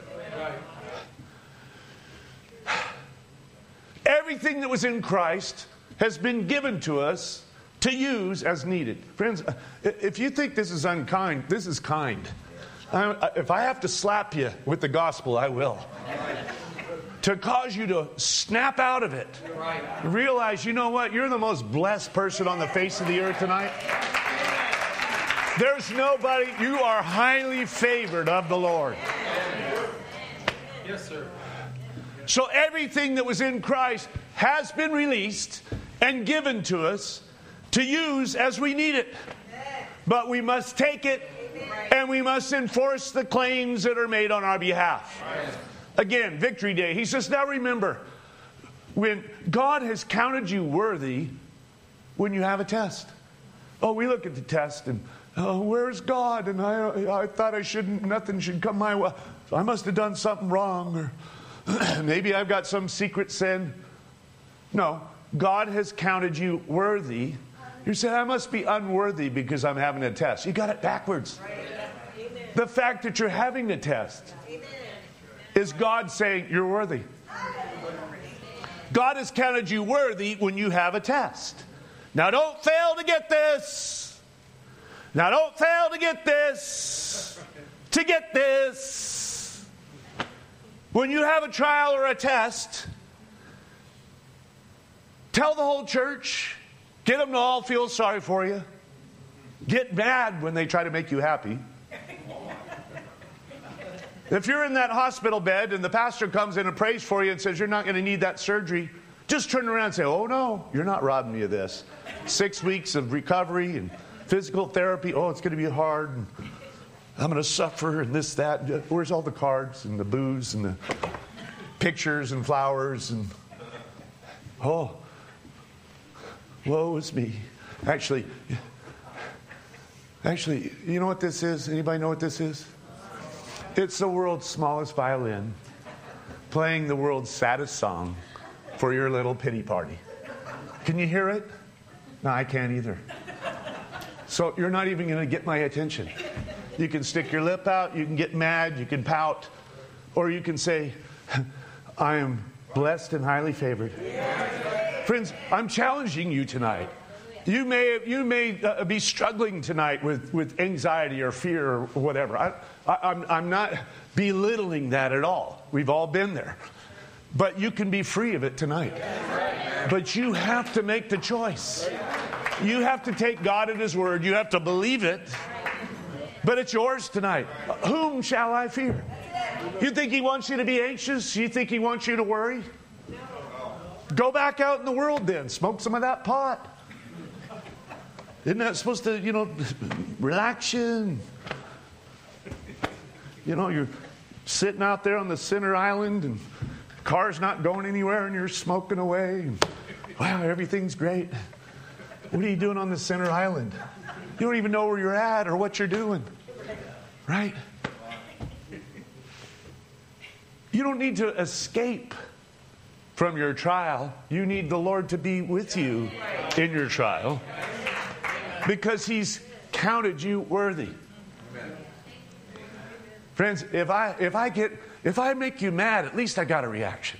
Everything that was in Christ has been given to us to use as needed. Friends, if you think this is unkind, this is kind. If I have to slap you with the gospel, I will. To cause you to snap out of it. Realize, you know what? You're the most blessed person on the face of the earth tonight. There's nobody. You are highly favored of the Lord.
Yes, sir.
So everything that was in Christ has been released and given to us to use as we need it. But we must take it and we must enforce the claims that are made on our behalf. Again, Victory Day. He says, now remember, when God has counted you worthy when you have a test. Oh, we look at the test and, oh, where's God? And I thought nothing should come my way. I must have done something wrong, or maybe I've got some secret sin. No, God has counted you worthy. You say, I must be unworthy because I'm having a test. You got it backwards. The fact that you're having a test is God saying you're worthy. God has counted you worthy when you have a test. Now don't fail to get this. Now don't fail to get this. To get this. When you have a trial or a test, tell the whole church. Get them to all feel sorry for you. Get mad when they try to make you happy. If you're in that hospital bed and the pastor comes in and prays for you and says you're not going to need that surgery, just turn around and say, oh no, you're not robbing me of this. 6 weeks of recovery and physical therapy. Oh, it's going to be hard. And I'm going to suffer and this, that. Where's all the cards and the booze and the pictures and flowers? And oh, woe is me. Actually, you know what this is? Anybody know what this is? It's the world's smallest violin playing the world's saddest song for your little pity party. Can you hear it? No, I can't either. So you're not even going to get my attention. You can stick your lip out, you can get mad, you can pout, or you can say, I am blessed and highly favored. Friends, I'm challenging you tonight. You may be struggling tonight with anxiety or fear or whatever. I'm not belittling that at all. We've all been there. But you can be free of it tonight. But you have to make the choice. You have to take God at His word. You have to believe it. But it's yours tonight. Whom shall I fear? You think He wants you to be anxious? You think He wants you to worry? Go back out in the world then. Smoke some of that pot. Isn't that supposed to, relax you? You're sitting out there on the center island and the car's not going anywhere and you're smoking away. And, wow, everything's great. What are you doing on the center island? You don't even know where you're at or what you're doing. Right? You don't need to escape from your trial. You need the Lord to be with you in your trial. Because He's counted you worthy. Friends, if I make you mad, at least I got a reaction.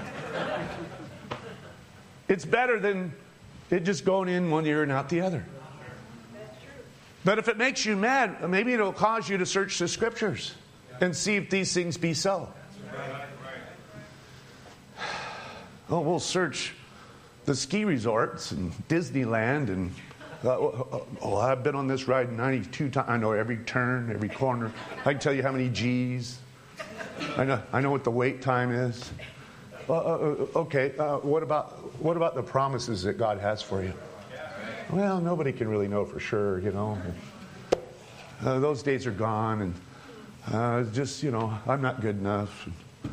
It's better than it just going in one ear and out the other. But if it makes you mad, maybe it'll cause you to search the Scriptures and see if these things be so. Oh, we'll search the ski resorts and Disneyland and I've been on this ride 92 times. I know every turn, every corner. I can tell you how many G's. I know what the wait time is. Okay, what about the promises that God has for you? Well, nobody can really know for sure, Those days are gone, and I'm not good enough.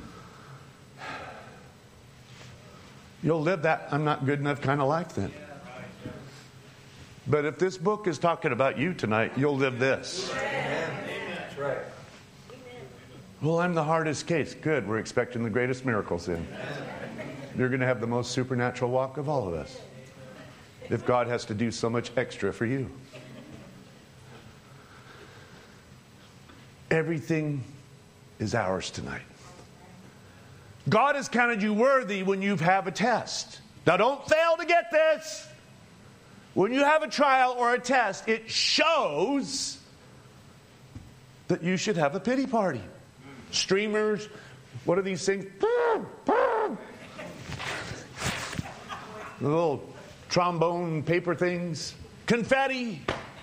You'll live that I'm not good enough kind of life then. But if this book is talking about you tonight, you'll live this.
That's right.
Well, I'm the hardest case. Good. We're expecting the greatest miracles in. You're going to have the most supernatural walk of all of us. If God has to do so much extra for you. Everything is ours tonight. God has counted you worthy when you have a test. Now don't fail to get this. When you have a trial or a test, it shows that you should have a pity party. Streamers, what are these things? The little trombone paper things. Confetti.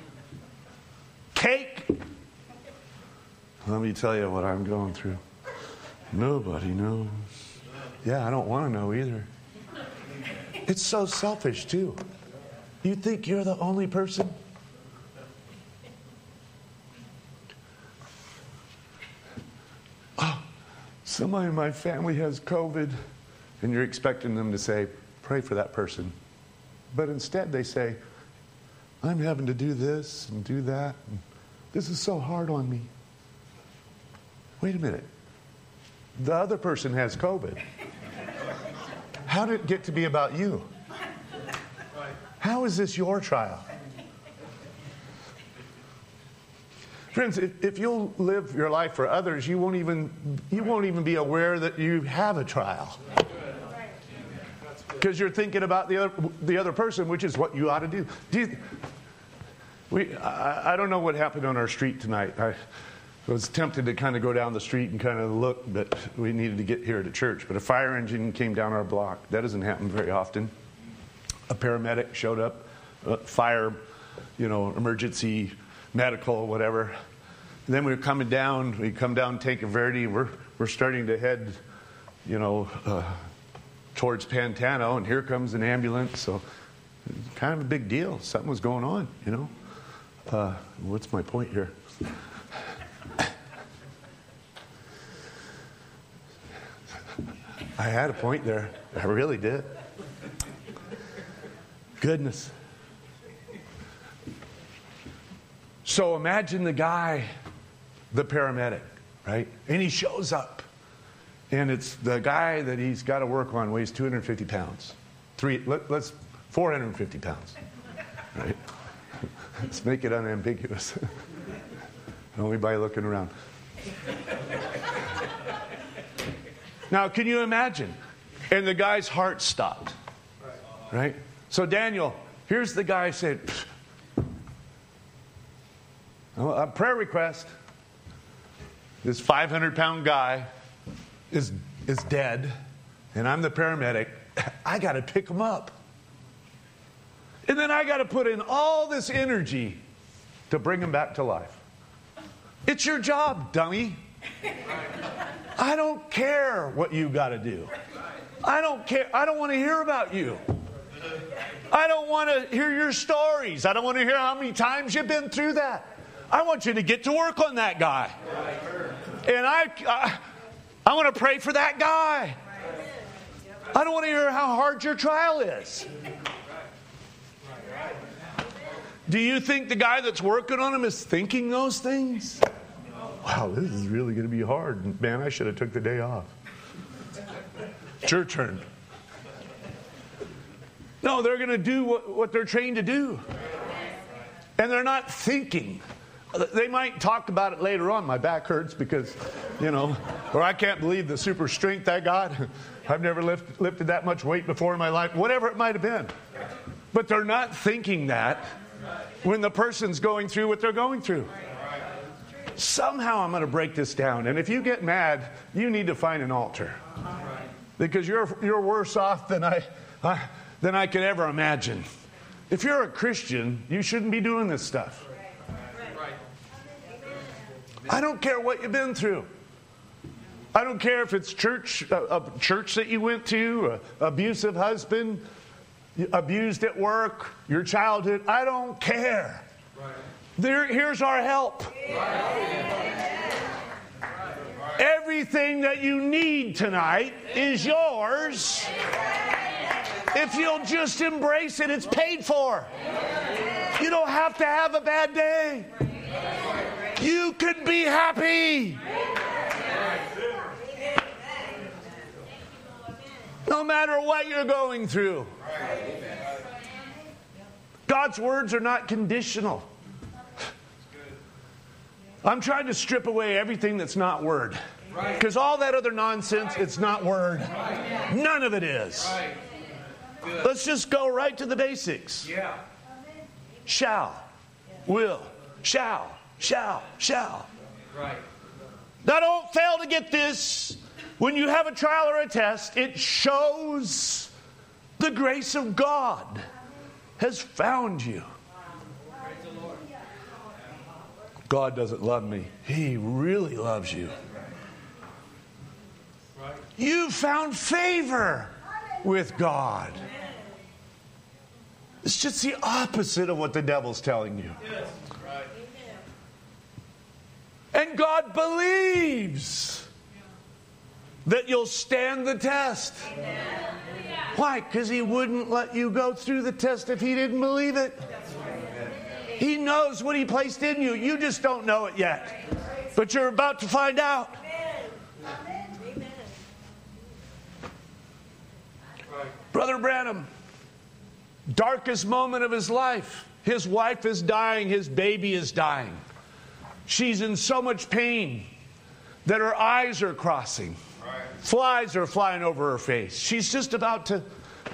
Cake. Let me tell you what I'm going through. Nobody knows Yeah, I don't want to know either. It's so selfish, too. You think you're the only person? Oh, somebody in my family has COVID, and you're expecting them to say, pray for that person. But instead they say, I'm having to do this and do that. And this is so hard on me. Wait a minute. The other person has COVID. How did it get to be about you? How is this your trial? Friends, if you'll live your life for others, you won't even be aware that you have a trial. Because you're thinking about the other person, which is what you ought to do. I don't know what happened on our street tonight. I was tempted to kind of go down the street and kind of look, but we needed to get here to church. But a fire engine came down our block. That doesn't happen very often. A paramedic showed up, fire, emergency, medical, whatever. And then we come down Tanque Verde. We're starting to head, towards Pantano, and here comes an ambulance. So it's kind of a big deal. Something was going on, What's my point here? I had a point there. I really did. Goodness. So imagine the guy, the paramedic, right? And he shows up. And it's the guy that he's got to work on weighs 250 pounds. 450 pounds. Right? Let's make it unambiguous. Only by looking around. Now, can you imagine? And the guy's heart stopped. Right? So Daniel, here's the guy said, a prayer request. This 500-pound guy is dead, and I'm the paramedic. I got to pick him up. And then I got to put in all this energy to bring him back to life. It's your job, dummy. I don't care what you got to do. I don't care. I don't want to hear about you. I don't want to hear your stories. I don't want to hear how many times you've been through that. I want you to get to work on that guy. And I want to pray for that guy. I don't want to hear how hard your trial is. Do you think the guy that's working on him is thinking those things? Wow, this is really going to be hard. Man, I should have took the day off. It's your turn. No, they're going to do what they're trained to do. And they're not thinking. They might talk about it later on. My back hurts because, or I can't believe the super strength I got. I've never lifted that much weight before in my life. Whatever it might have been. But they're not thinking that when the person's going through what they're going through. Somehow I'm going to break this down. And if you get mad, you need to find an altar. Because you're worse off than I could ever imagine. If you're a Christian, you shouldn't be doing this stuff. I don't care what you've been through. I don't care if it's a church that you went to, abusive husband, abused at work, your childhood. I don't care. Here's our help. Everything that you need tonight is yours. If you'll just embrace it, it's paid for. You don't have to have a bad day. You could be happy. No matter what you're going through. God's words are not conditional. I'm trying to strip away everything that's not word. Because all that other nonsense, it's not word. None of it is. Let's just go right to the basics. Shall, will, shall. Now don't fail to get this. When you have a trial or a test, it shows the grace of God has found you. God doesn't love me. He really loves you. You found favor with God. It's just the opposite of what the devil's telling you.
Yes, right.
And God believes that you'll stand the test. Why? Because He wouldn't let you go through the test if He didn't believe it. He knows what He placed in you. You just don't know it yet. But you're about to find out. Brother Branham, darkest moment of his life. His wife is dying. His baby is dying. She's in so much pain that her eyes are crossing. Flies are flying over her face. She's just about to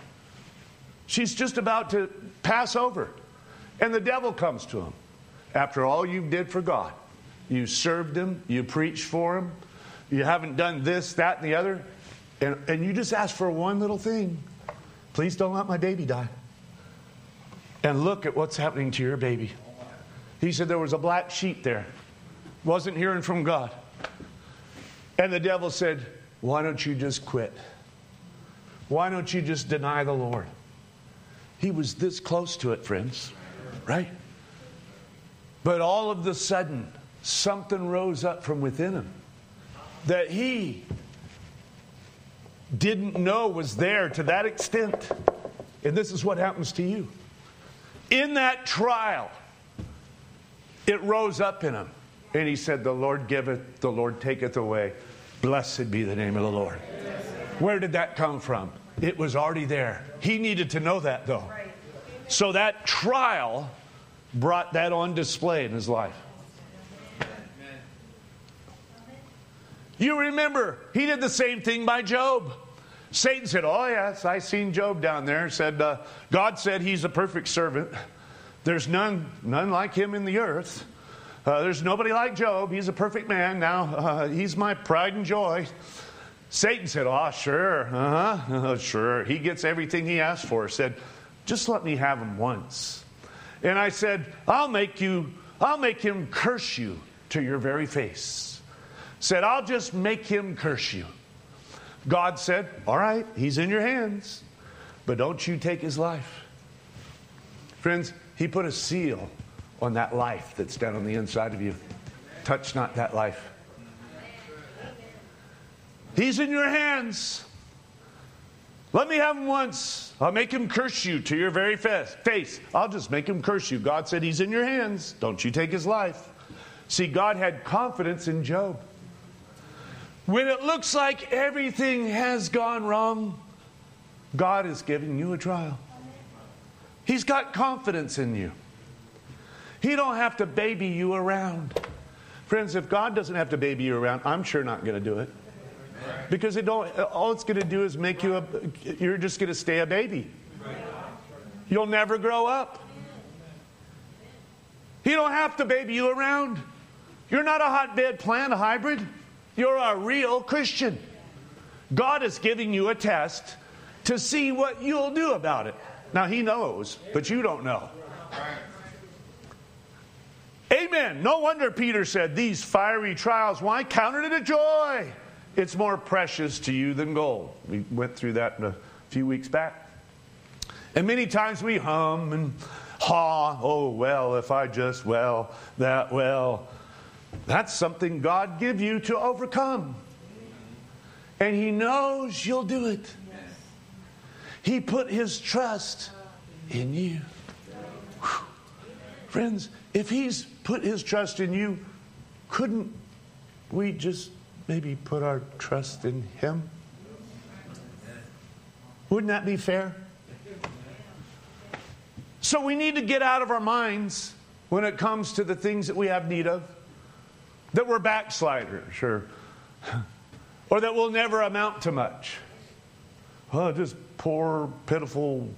pass over. And the devil comes to him. After all you did for God, you served Him, you preached for Him, you haven't done this, that, and the other, and you just asked for one little thing. Please don't let my baby die. And look at what's happening to your baby. He said there was a black sheep there. Wasn't hearing from God. And the devil said, why don't you just quit? Why don't you just deny the Lord? He was this close to it, friends. Right? But all of a sudden, something rose up from within him that he didn't know was there to that extent. And this is what happens to you. In that trial, it rose up in him. And he said, the Lord giveth, the Lord taketh away. Blessed be the name of the Lord. Where did that come from? It was already there. He needed to know that, though. So that trial brought that on display in his life. You remember, he did the same thing by Job. Satan said, oh yes, I seen Job down there. Said, God said he's a perfect servant. There's none like him in the earth. There's nobody like Job. He's a perfect man. Now, he's my pride and joy. Satan said, oh, sure. Sure. He gets everything he asked for. Said, just let me have him once. And I said, I'll make him curse you to your very face. Said, I'll just make him curse you. God said, all right, he's in your hands, but don't you take his life. Friends, He put a seal on that life that's down on the inside of you. Touch not that life. He's in your hands. Let me have him once. I'll make him curse you to your very face. I'll just make him curse you. God said he's in your hands. Don't you take his life. See, God had confidence in Job. When it looks like everything has gone wrong, God is giving you a trial. He's got confidence in you. He don't have to baby you around. Friends, if God doesn't have to baby you around, I'm sure not going to do it. Because all it's going to do is make you you're just going to stay a baby. You'll never grow up. He don't have to baby you around. You're not a hotbed plant, a hybrid. You're a real Christian. God is giving you a test to see what you'll do about it. Now, He knows, but you don't know. Amen. No wonder Peter said, these fiery trials, why count it a joy? It's more precious to you than gold. We went through that a few weeks back. And many times we hum and haw, oh, well, if I just, that's something God give you to overcome. And He knows you'll do it. He put His trust in you. Whew. Friends, if He's put His trust in you, couldn't we just maybe put our trust in Him? Wouldn't that be fair? So we need to get out of our minds when it comes to the things that we have need of, that we're backsliders, or that will never amount to much. Oh, just poor, pitiful,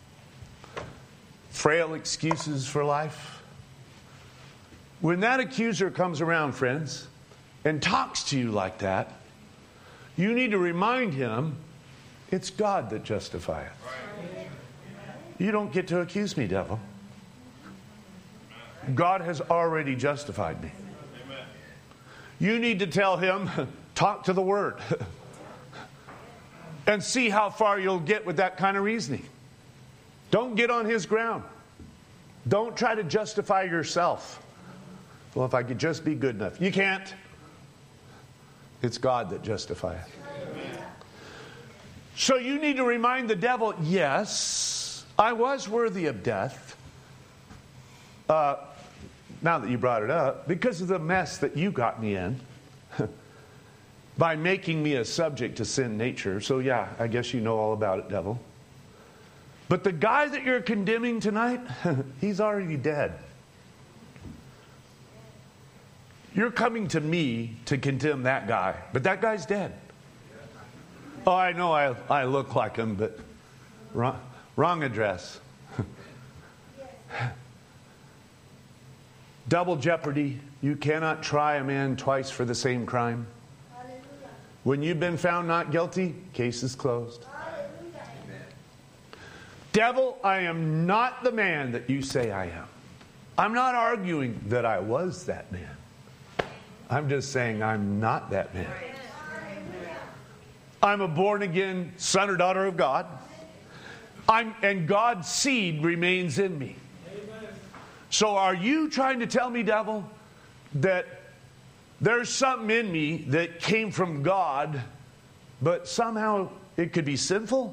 frail excuses for life. When that accuser comes around, friends, and talks to you like that, you need to remind him it's God that justifieth. You don't get to accuse me, devil. God has already justified me. You need to tell him, talk to the Word. and see how far you'll get with that kind of reasoning. Don't get on his ground. Don't try to justify yourself. Well, if I could just be good enough. You can't. It's God that justifieth. So you need to remind the devil, yes, I was worthy of death. Now that you brought it up, because of the mess that you got me in, by making me a subject to sin nature. So yeah, I guess you know all about it, devil. But the guy that you're condemning tonight, he's already dead. You're coming to me to condemn that guy, but that guy's dead. Oh, I know I look like him, but wrong address. Double jeopardy. You cannot try a man twice for the same crime. When you've been found not guilty, case is closed. Devil, I am not the man that you say I am. I'm not arguing that I was that man. I'm just saying I'm not that man. I'm a born-again son or daughter of God. And God's seed remains in me. So are you trying to tell me, devil, that there's something in me that came from God, but somehow it could be sinful?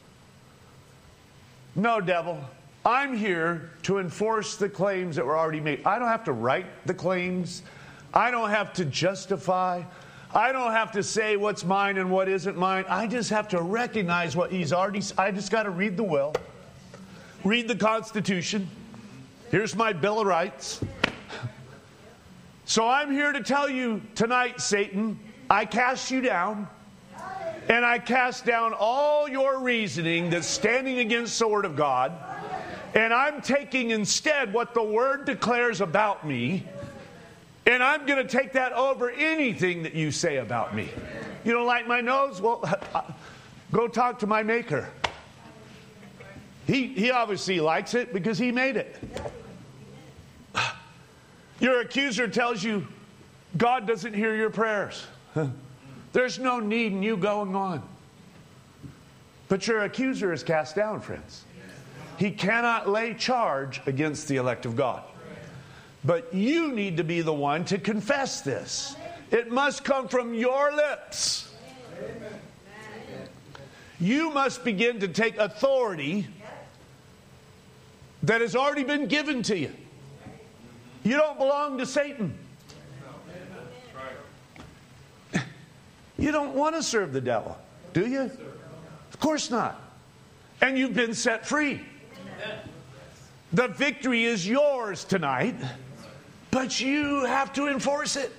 No, devil. I'm here to enforce the claims that were already made. I don't have to write the claims. I don't have to justify. I don't have to say what's mine and what isn't mine. I just have to recognize what he's already... I just got to read the will. Read the Constitution. Here's my Bill of Rights. So I'm here to tell you tonight, Satan, I cast you down. And I cast down all your reasoning that's standing against the Word of God. And I'm taking instead what the Word declares about me. And I'm going to take that over anything that you say about me. You don't like my nose? Well, go talk to my Maker. He obviously likes it because he made it. Your accuser tells you God doesn't hear your prayers. There's no need in you going on. But your accuser is cast down, friends. He cannot lay charge against the elect of God. But you need to be the one to confess this. It must come from your lips. You must begin to take authority that has already been given to you. You don't belong to Satan. You don't want to serve the devil, do you? Of course not. And you've been set free. The victory is yours tonight, but you have to enforce it.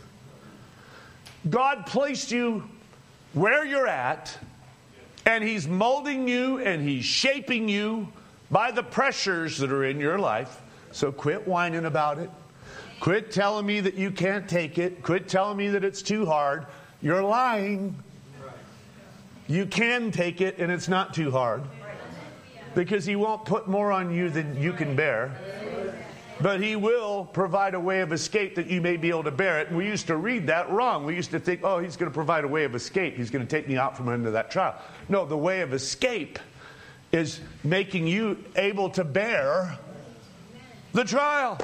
God placed you where you're at, and He's molding you and He's shaping you by the pressures that are in your life. So quit whining about it. Quit telling me that you can't take it. Quit telling me that it's too hard. You're lying. You can take it, and it's not too hard. Because He won't put more on you than you can bear. But He will provide a way of escape that you may be able to bear it. And we used to read that wrong. We used to think, oh, He's going to provide a way of escape. He's going to take me out from under that trial. No, the way of escape is making you able to bear the trial.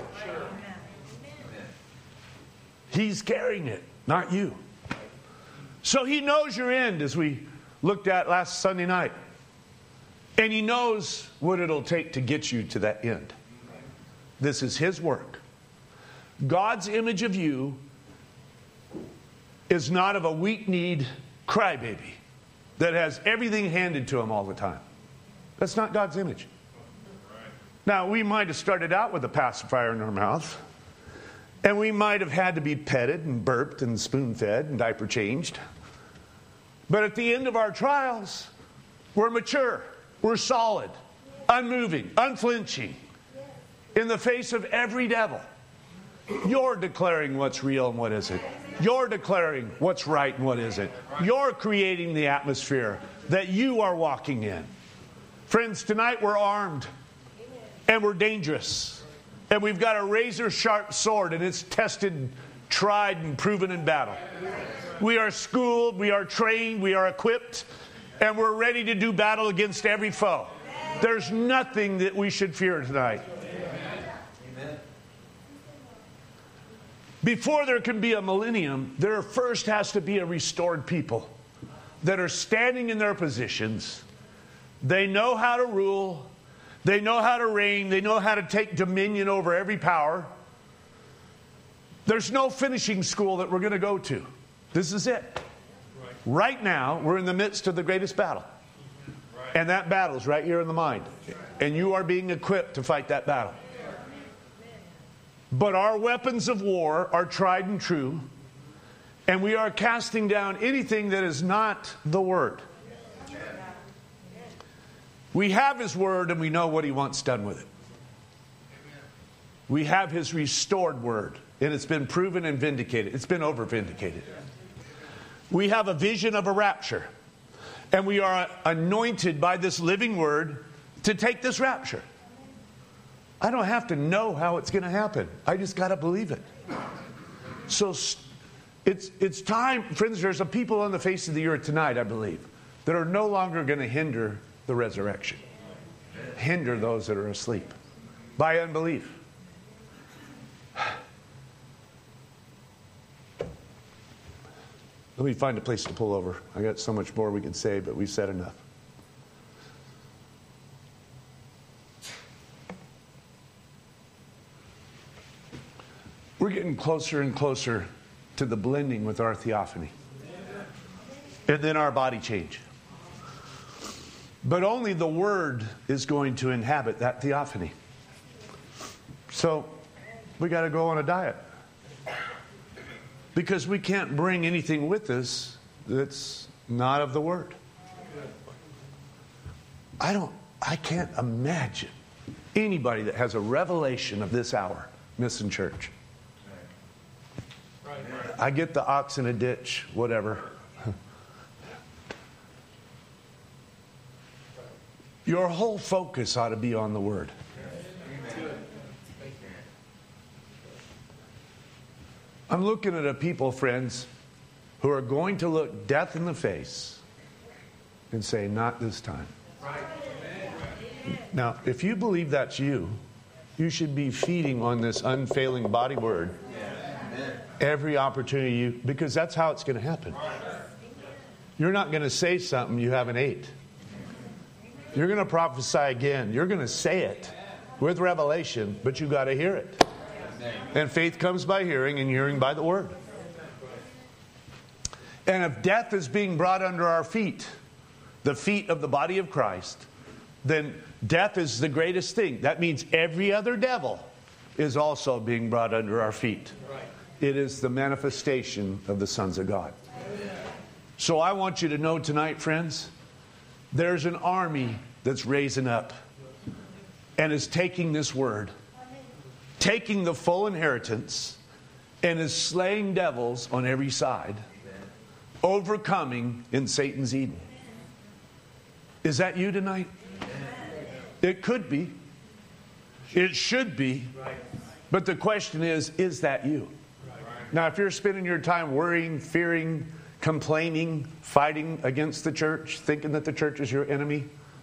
He's carrying it, not you. So He knows your end, as we looked at last Sunday night. And He knows what it'll take to get you to that end. This is His work. God's image of you is not of a weak-kneed crybaby that has everything handed to him all the time. That's not God's image. Now, we might have started out with a pacifier in our mouth, and we might have had to be petted and burped and spoon-fed and diaper changed. But at the end of our trials, we're mature, we're solid, unmoving, unflinching, in the face of every devil. You're declaring what's real and what isn't. You're declaring what's right and what isn't. You're creating the atmosphere that you are walking in. Friends, tonight we're armed. And we're dangerous. And we've got a razor-sharp sword, and it's tested, tried, and proven in battle. We are schooled, we are trained, we are equipped, And we're ready to do battle against every foe. There's nothing that we should fear tonight.
Amen.
Before there can be a millennium, there first has to be a restored people that are standing in their positions. They know how to rule. They know how to reign. They know how to take dominion over every power. There's no finishing school that we're going to go to. This is it. Right now, we're in the midst of the greatest battle. And that battle's right here in the mind. And you are being equipped to fight that battle. But our weapons of war are tried and true. And we are casting down anything that is not the Word. We have His Word and we know what He wants done with it. We have His restored Word. And it's been proven and vindicated. It's been over-vindicated. We have a vision of a rapture. And we are anointed by this living Word to take this rapture. I don't have to know how it's going to happen. I just got to believe it. So it's time, friends, there's a people on the face of the earth tonight, I believe, that are no longer going to hinder the resurrection. Hinder those that are asleep by unbelief. Let me find a place to pull over. I got so much more we could say, but we've said enough. We're getting closer and closer to the blending with our theophany. And then our body change. But only the Word is going to inhabit that theophany. So we got to go on a diet. Because we can't bring anything with us that's not of the Word. I can't imagine anybody that has a revelation of this hour missing church. I get the ox in a ditch, whatever. Your whole focus ought to be on the Word. I'm looking at a people, friends, who are going to look death in the face and say, not this time. Now, if you believe that's you, you should be feeding on this unfailing body word every opportunity because that's how it's going to happen. You're not going to say something you haven't ate. You're going to prophesy again. You're going to say it with revelation, but you got to hear it. And faith comes by hearing, and hearing by the Word. And if death is being brought under our feet, the feet of the body of Christ, then death is the greatest thing. That means every other devil is also being brought under our feet. It is the manifestation of the sons of God. So I want you to know tonight, friends, there's an army that's raising up and is taking this Word, taking the full inheritance, and is slaying devils on every side, overcoming in Satan's Eden. Is that you tonight? It could be. It should be. But the question is that you? Now, if you're spending your time worrying, fearing, complaining, fighting against the church, thinking that the church is your enemy,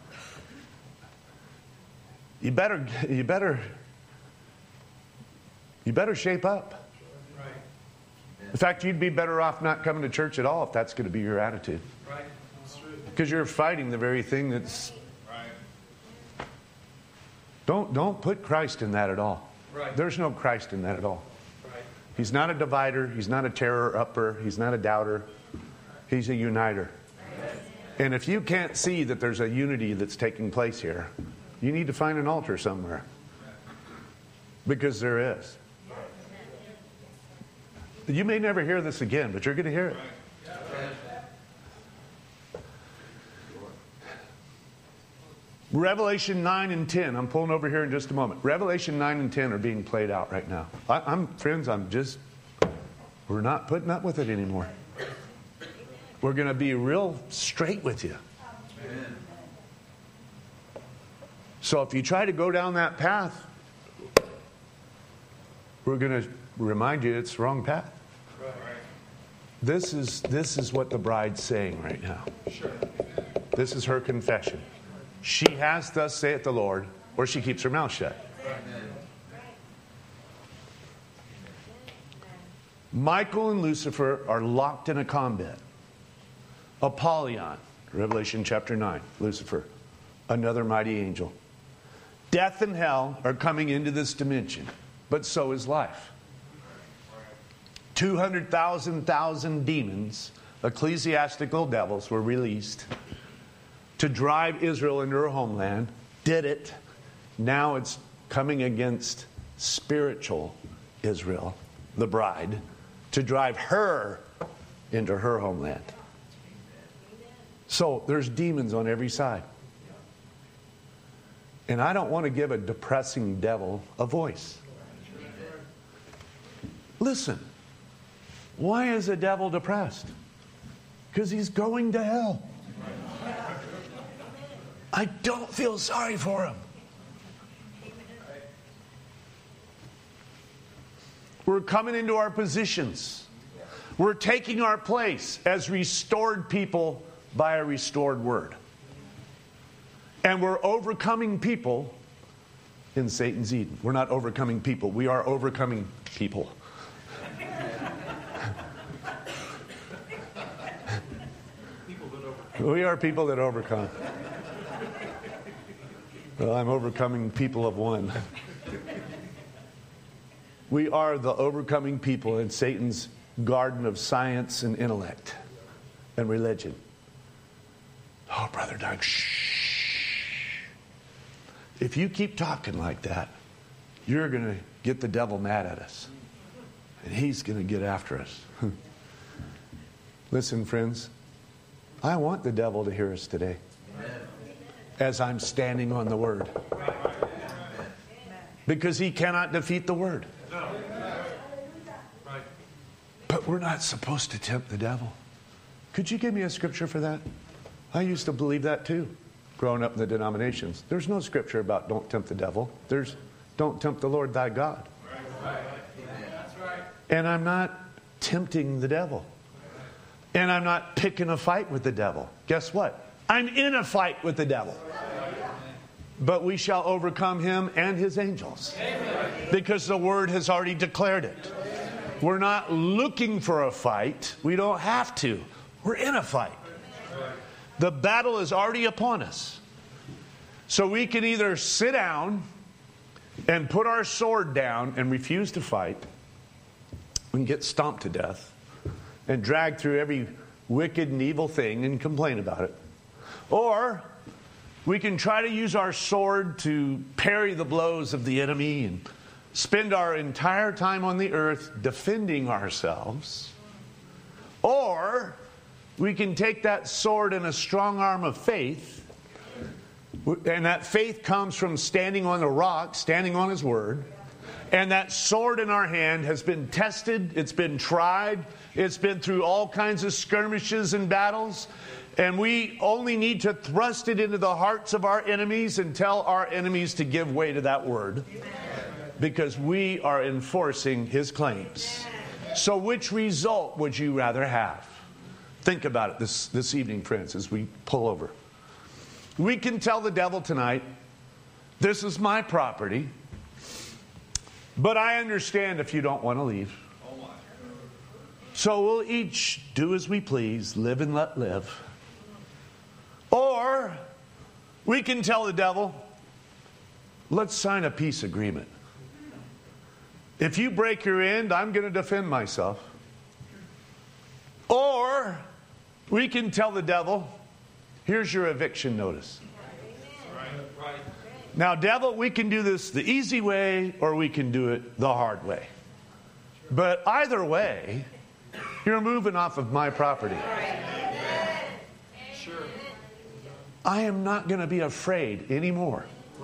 you better shape up. In fact, you'd be better off not coming to church at all if that's going to be your attitude. Because you're fighting the very thing that's... Don't put Christ in that at all. There's no Christ in that at all. He's not a divider. He's not a terror-upper. He's not a doubter. He's a uniter. And if you can't see that there's a unity that's taking place here, you need to find an altar somewhere. Because there is. You may never hear this again, but you're going to hear it. Revelation 9 and 10. I'm pulling over here in just a moment. Revelation 9 and 10 are being played out right now. We're not putting up with it anymore. We're going to be real straight with you. So if you try to go down that path, we're going to remind you it's the wrong path. This is what the bride's saying right now. This is her confession. She has, thus saith the Lord, or she keeps her mouth shut. Michael and Lucifer are locked in a combat. Apollyon, Revelation chapter 9, Lucifer, another mighty angel. Death and hell are coming into this dimension, but so is life. 200,000 demons, ecclesiastical devils, were released to drive Israel into her homeland. Did it. Now it's coming against spiritual Israel, the bride, to drive her into her homeland. So there's demons on every side. And I don't want to give a depressing devil a voice. Listen, why is the devil depressed? Because he's going to hell. I don't feel sorry for him. We're coming into our positions. We're taking our place as restored people by a restored word. And we're overcoming people in Satan's Eden. We're not overcoming people. We are overcoming people. We are people that overcome. Well, I'm overcoming people of one. We are the overcoming people in Satan's garden of science and intellect and religion. Oh, Brother Doug, shh. If you keep talking like that, you're going to get the devil mad at us. And he's going to get after us. Listen, friends, I want the devil to hear us today as I'm standing on the word. Because he cannot defeat the word. But we're not supposed to tempt the devil. Could you give me a scripture for that? I used to believe that too, growing up in the denominations. There's no scripture about don't tempt the devil. There's don't tempt the Lord thy God. And I'm not tempting the devil. And I'm not picking a fight with the devil. Guess what? I'm in a fight with the devil. But we shall overcome him and his angels. Because the word has already declared it. We're not looking for a fight. We don't have to. We're in a fight. The battle is already upon us. So we can either sit down and put our sword down and refuse to fight and get stomped to death and drag through every wicked and evil thing and complain about it. Or we can try to use our sword to parry the blows of the enemy and spend our entire time on the earth defending ourselves. Or we can take that sword and a strong arm of faith, and that faith comes from standing on the rock, standing on his word. And that sword in our hand has been tested, it's been tried, it's been through all kinds of skirmishes and battles. And we only need to thrust it into the hearts of our enemies and tell our enemies to give way to that word. Because we are enforcing his claims. So which result would you rather have? Think about it this evening, friends, as we pull over. We can tell the devil tonight, this is my property, but I understand if you don't want to leave. So we'll each do as we please, live and let live. Or we can tell the devil, let's sign a peace agreement. If you break your end, I'm going to defend myself. Or we can tell the devil, here's your eviction notice. Now, devil, we can do this the easy way or we can do it the hard way. But either way, you're moving off of my property. I am not going to be afraid anymore.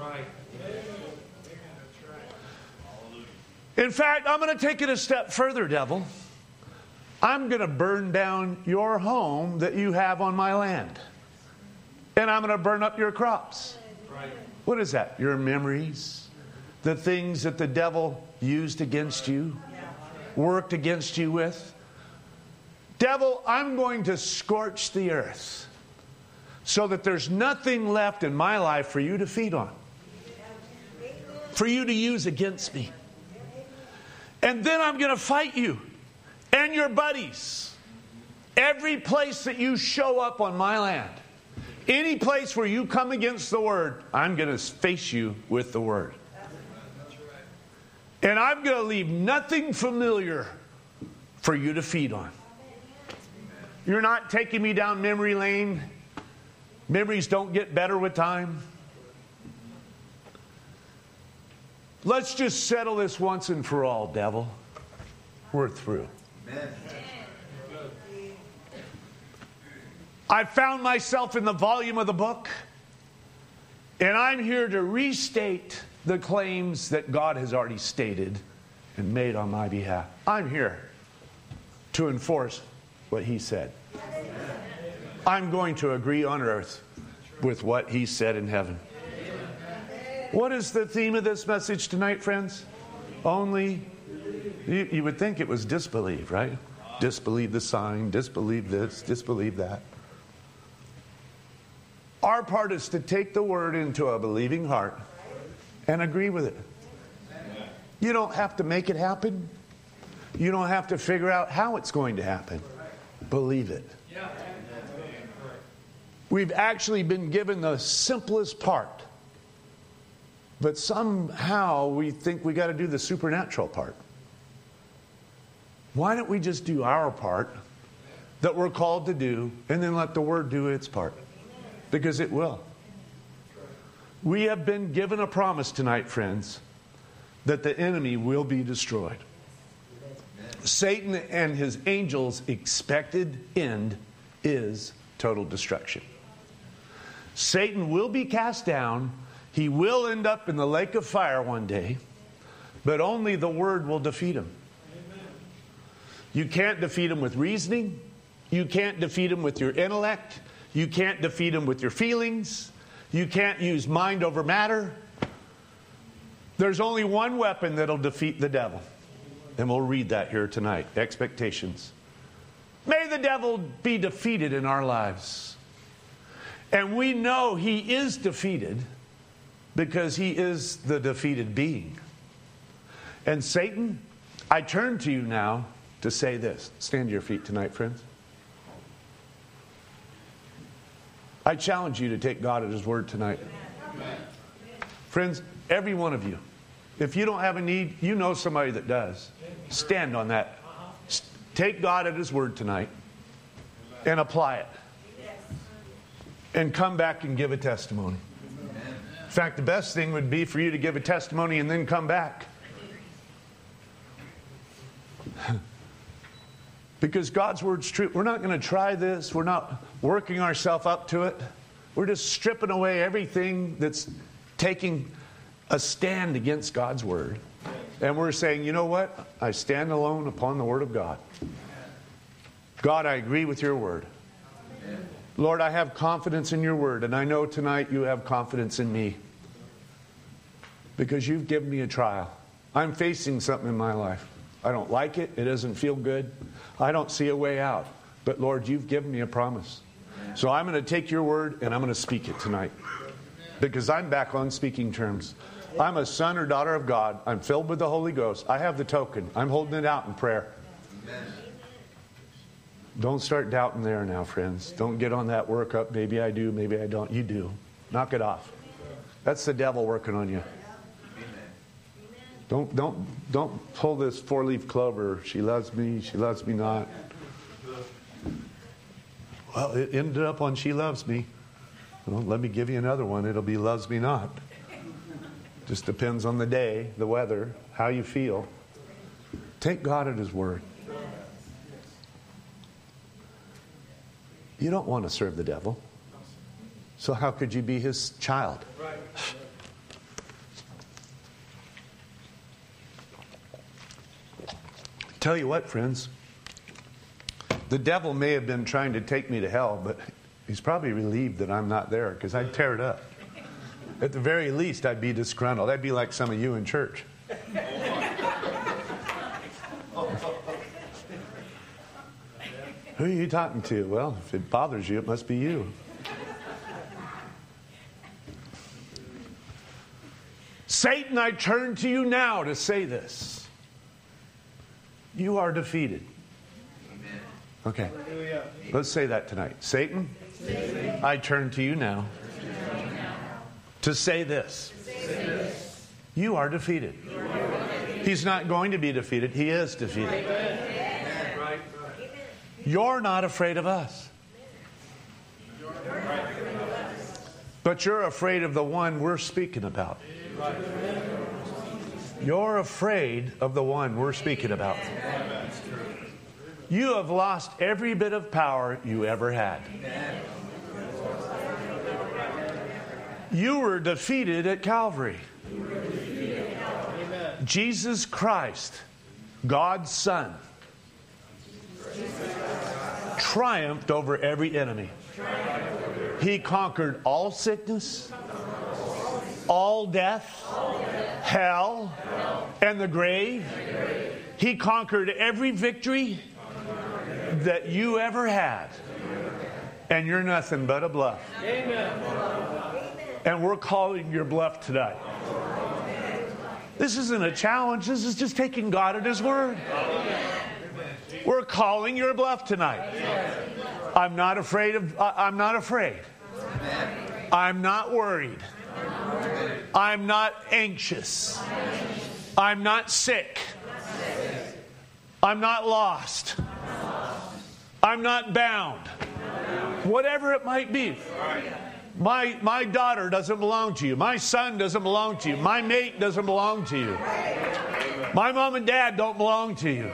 In fact, I'm going to take it a step further, devil. I'm going to burn down your home that you have on my land. And I'm going to burn up your crops. What is that? Your memories? The things that the devil used against you? Worked against you with? Devil, I'm going to scorch the earth. so that there's nothing left in my life for you to feed on, for you to use against me. And then I'm going to fight you and your buddies. Every place that you show up on my land, any place where you come against the Word, I'm going to face you with the Word. And I'm going to leave nothing familiar for you to feed on. You're not taking me down memory lane. Memories don't get better with time. Let's just settle this once and for all, devil. We're through. Amen. I found myself in the volume of the book, and I'm here to restate the claims that God has already stated and made on my behalf. I'm here to enforce what He said. I'm going to agree on earth with what He said in heaven. What is the theme of this message tonight, friends? Only, you would think it was disbelieve, right? Disbelieve the sign, disbelieve this, disbelieve that. Our part is to take the Word into a believing heart and agree with it. You don't have to make it happen. You don't have to figure out how it's going to happen. Believe it. We've actually been given the simplest part. But somehow we think we got to do the supernatural part. Why don't we just do our part that we're called to do and then let the Word do its part? Because it will. We have been given a promise tonight, friends, that the enemy will be destroyed. Satan and his angels' expected end is total destruction. Satan will be cast down. He will end up in the lake of fire one day, but only the Word will defeat him. You can't defeat him with reasoning. You can't defeat him with your intellect. You can't defeat him with your feelings. You can't use mind over matter. There's only one weapon that'll defeat the devil. And we'll read that here tonight. Expectations. May the devil be defeated in our lives. And we know he is defeated because he is the defeated being. And Satan, I turn to you now to say this. Stand to your feet tonight, friends. I challenge you to take God at His word tonight. Amen. Friends, every one of you, if you don't have a need, you know somebody that does. Stand on that. Take God at His word tonight and apply it. And come back and give a testimony. In fact, the best thing would be for you to give a testimony and then come back. Because God's word's true. We're not going to try this. We're not working ourselves up to it. We're just stripping away everything that's taking a stand against God's word. And we're saying, you know what? I stand alone upon the word of God. God, I agree with your word. Lord, I have confidence in your word. And I know tonight you have confidence in me. Because you've given me a trial. I'm facing something in my life. I don't like it. It doesn't feel good. I don't see a way out. But Lord, you've given me a promise. So I'm going to take your word and I'm going to speak it tonight. Because I'm back on speaking terms. I'm a son or daughter of God. I'm filled with the Holy Ghost. I have the token. I'm holding it out in prayer. Don't start doubting there now, friends. Don't get on that workup. Maybe I do, maybe I don't. You do. Knock it off. That's the devil working on you. Don't pull this four-leaf clover. She loves me not. Well, it ended up on she loves me. Well, let me give you another one. It'll be loves me not. Just depends on the day, the weather, how you feel. Take God at His word. You don't want to serve the devil. So how could you be his child? Tell you what, friends. The devil may have been trying to take me to hell, but he's probably relieved that I'm not there because I'd tear it up. At the very least, I'd be disgruntled. I'd be like some of you in church. Who are you talking to? Well, if it bothers you, it must be you. Satan, I turn to you now to say this. You are defeated. Okay. Let's say that tonight. Satan, I turn to you now to say this. You are defeated. He's not going to be defeated. He is defeated. You're not afraid of us. But you're afraid of the one we're speaking about. You're afraid of the one we're speaking about. You have lost every bit of power you ever had. You were defeated at Calvary. Jesus Christ, God's Son, triumphed over every enemy. He conquered all sickness, all death, hell, and the grave. He conquered every victory that you ever had. And you're nothing but a bluff. And we're calling your bluff tonight. This isn't a challenge. This is just taking God at His word. We're calling your bluff tonight. I'm not afraid. I'm not worried. I'm not anxious. I'm not sick. I'm not lost. I'm not bound. Whatever it might be. My daughter doesn't belong to you. My son doesn't belong to you. My mate doesn't belong to you. My mom and dad don't belong to you.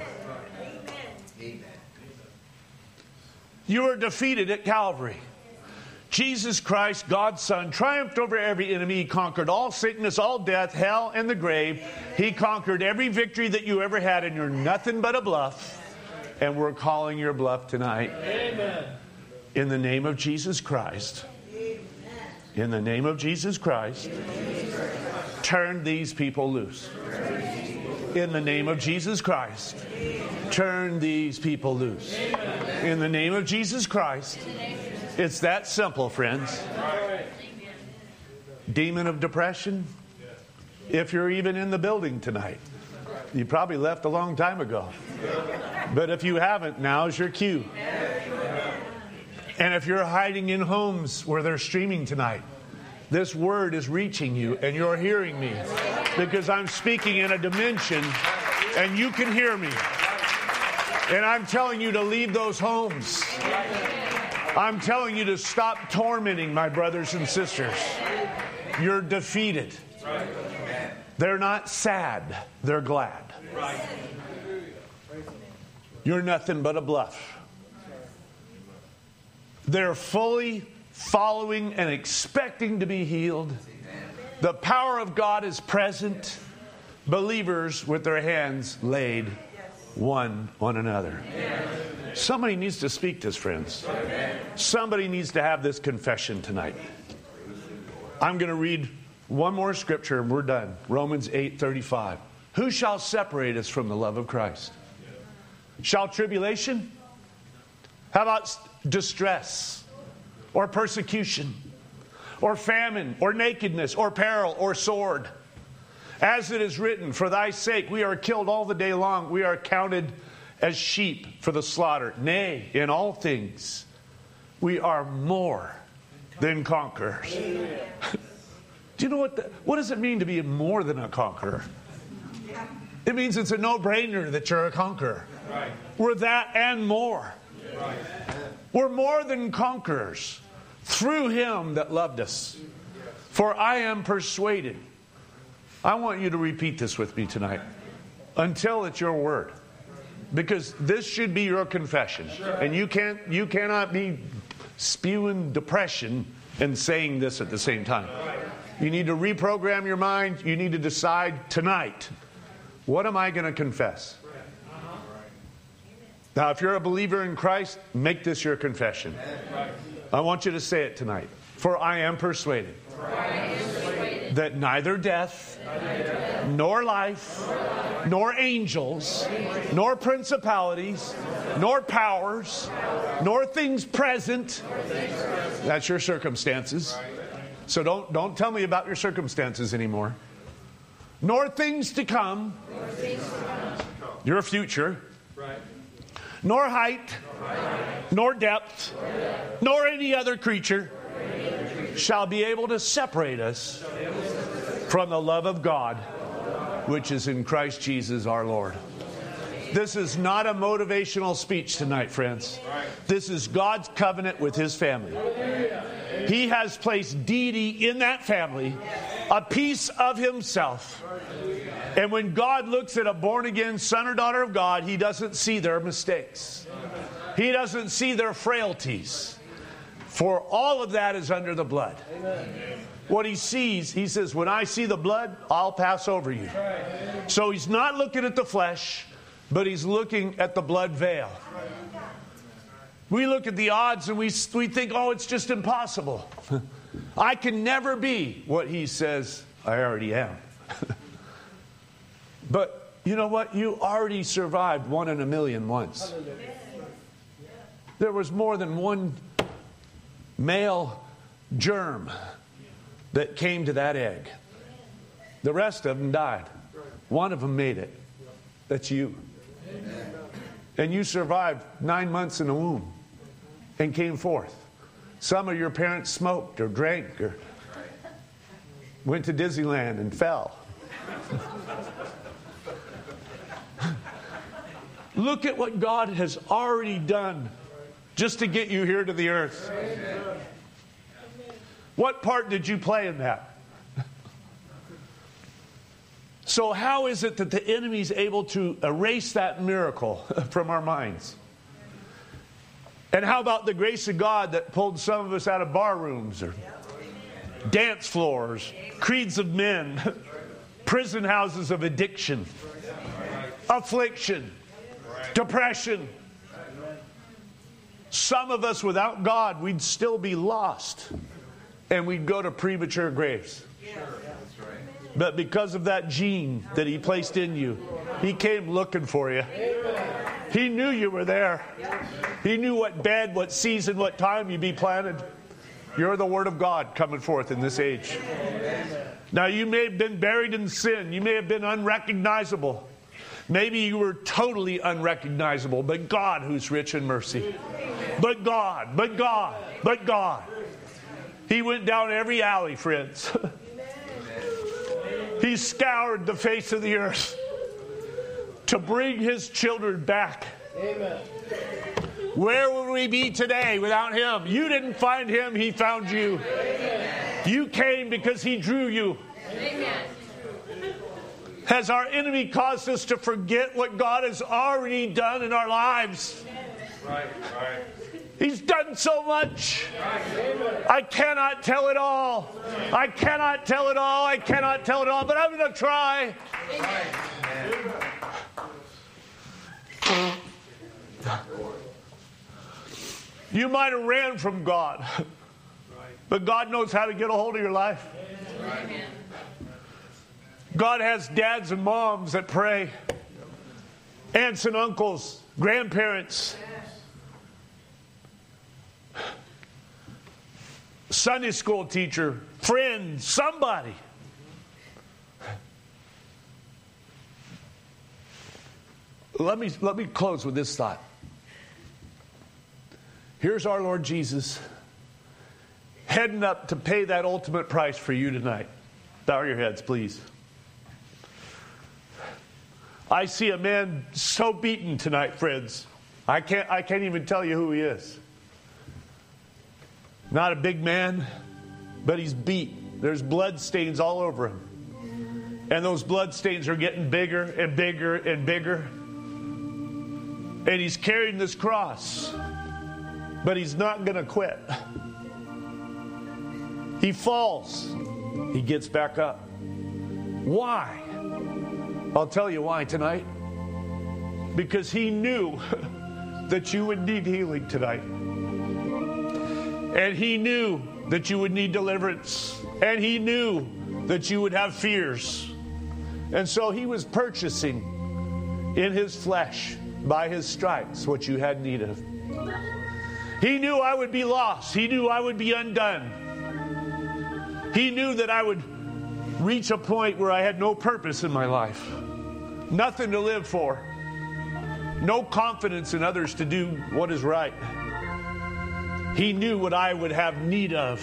You were defeated at Calvary. Jesus Christ, God's Son, triumphed over every enemy. He conquered all sickness, all death, hell, and the grave. He conquered every victory that you ever had, and you're nothing but a bluff. And we're calling your bluff tonight. Amen. In the name of Jesus Christ. In the name of Jesus Christ. Turn these people loose. In the name of Jesus Christ. Turn these people loose. In the name of Jesus Christ. It's that simple, friends. Demon of depression, if you're even in the building tonight, you probably left a long time ago. But if you haven't, now's your cue. And if you're hiding in homes where they're streaming tonight, this word is reaching you and you're hearing me because I'm speaking in a dimension and you can hear me. And I'm telling you to leave those homes. I'm telling you to stop tormenting my brothers and sisters. You're defeated. They're not sad. They're glad. You're nothing but a bluff. They're fully following and expecting to be healed. The power of God is present. Believers with their hands laid one on another. Somebody needs to speak this, friends. Somebody needs to have this confession tonight. I'm going to read one more scripture and we're done. Romans 8:35. Who shall separate us from the love of Christ? Shall tribulation? How about distress? Or persecution? Or famine? Or nakedness? Or peril? Or sword? As it is written, for thy sake we are killed all the day long. We are counted as sheep for the slaughter. Nay, in all things we are more than conquerors. Do you know what does it mean to be more than a conqueror? It means it's a no-brainer that you're a conqueror. Right. We're that and more. Right. We're more than conquerors through Him that loved us. For I am persuaded. I want you to repeat this with me tonight until it's your word. Because this should be your confession. Sure. And you cannot be spewing depression and saying this at the same time. You need to reprogram your mind. You need to decide tonight, what am I going to confess? Now, if you're a believer in Christ, make this your confession. I want you to say it tonight. For I am persuaded that neither death, nor life, nor angels, nor principalities, nor powers, nor things present. That's your circumstances. So don't tell me about your circumstances anymore. nor things to come, your future, nor height, nor depth, nor any other creature shall be able to separate us from the love of God, which is in Christ Jesus our Lord. This is not a motivational speech tonight, friends. This is God's covenant with His family. He has placed deity in that family, a piece of Himself. And when God looks at a born-again son or daughter of God, He doesn't see their mistakes. He doesn't see their frailties. For all of that is under the blood. What He sees, He says, when I see the blood, I'll pass over you. So He's not looking at the flesh, but He's looking at the blood veil. We look at the odds and we think, oh, it's just impossible. I can never be what He says I already am. But you know what? You already survived 1 in a million once. There was more than one male germ that came to that egg. The rest of them died. One of them made it. That's you. And you survived 9 months in the womb and came forth. Some of your parents smoked or drank or went to Disneyland and fell. Look at what God has already done just to get you here to the earth. What part did you play in that? So how is it that the enemy is able to erase that miracle from our minds? And how about the grace of God that pulled some of us out of bar rooms or dance floors, creeds of men, prison houses of addiction, affliction, depression. Some of us without God, we'd still be lost and we'd go to premature graves. But because of that gene that He placed in you, He came looking for you. He knew you were there. He knew what bed, what season, what time you'd be planted. You're the Word of God coming forth in this age. Now, you may have been buried in sin. You may have been unrecognizable. Maybe you were totally unrecognizable. But God, who's rich in mercy. But God, but God, but God. He went down every alley, friends. He scoured the face of the earth to bring His children back. Amen. Where would we be today without Him? You didn't find Him, He found you. Amen. You came because He drew you. Amen. Has our enemy caused us to forget what God has already done in our lives? Right. He's done so much. I cannot tell it all. I cannot tell it all. I cannot tell it all. But I'm going to try. You might have ran from God. But God knows how to get a hold of your life. God has dads and moms that pray. Aunts and uncles. Grandparents. Sunday school teacher, friend, somebody. Let me close with this thought. Here's our Lord Jesus heading up to pay that ultimate price for you tonight. Bow your heads, please. I see a man so beaten tonight, friends. I can't even tell you who he is. Not a big man, but he's beat. There's blood stains all over him. And those blood stains are getting bigger and bigger and bigger. And he's carrying this cross. But he's not going to quit. He falls. He gets back up. Why? I'll tell you why tonight. Because he knew that you would need healing tonight. And he knew that you would need deliverance. And he knew that you would have fears. And so he was purchasing in his flesh, by his stripes, what you had need of. He knew I would be lost. He knew I would be undone. He knew that I would reach a point where I had no purpose in my life, nothing to live for, no confidence in others to do what is right. He knew what I would have need of,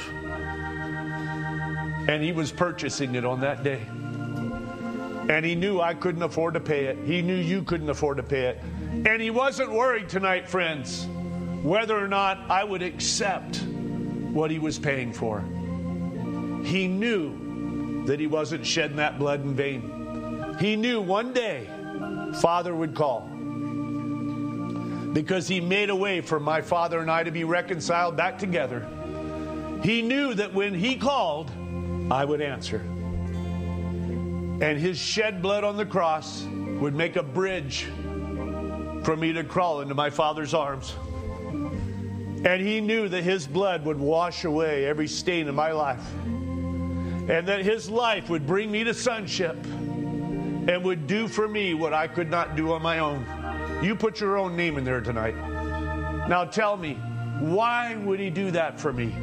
and He was purchasing it on that day. And He knew I couldn't afford to pay it. He knew you couldn't afford to pay it. And He wasn't worried tonight, friends, whether or not I would accept what He was paying for. He knew that He wasn't shedding that blood in vain. He knew one day Father would call, because He made a way for my father and I to be reconciled back together. He knew that when He called, I would answer. And His shed blood on the cross would make a bridge for me to crawl into my Father's arms. And He knew that His blood would wash away every stain in my life. And that His life would bring me to sonship and would do for me what I could not do on my own. You put your own name in there tonight. Now tell me, why would He do that for me?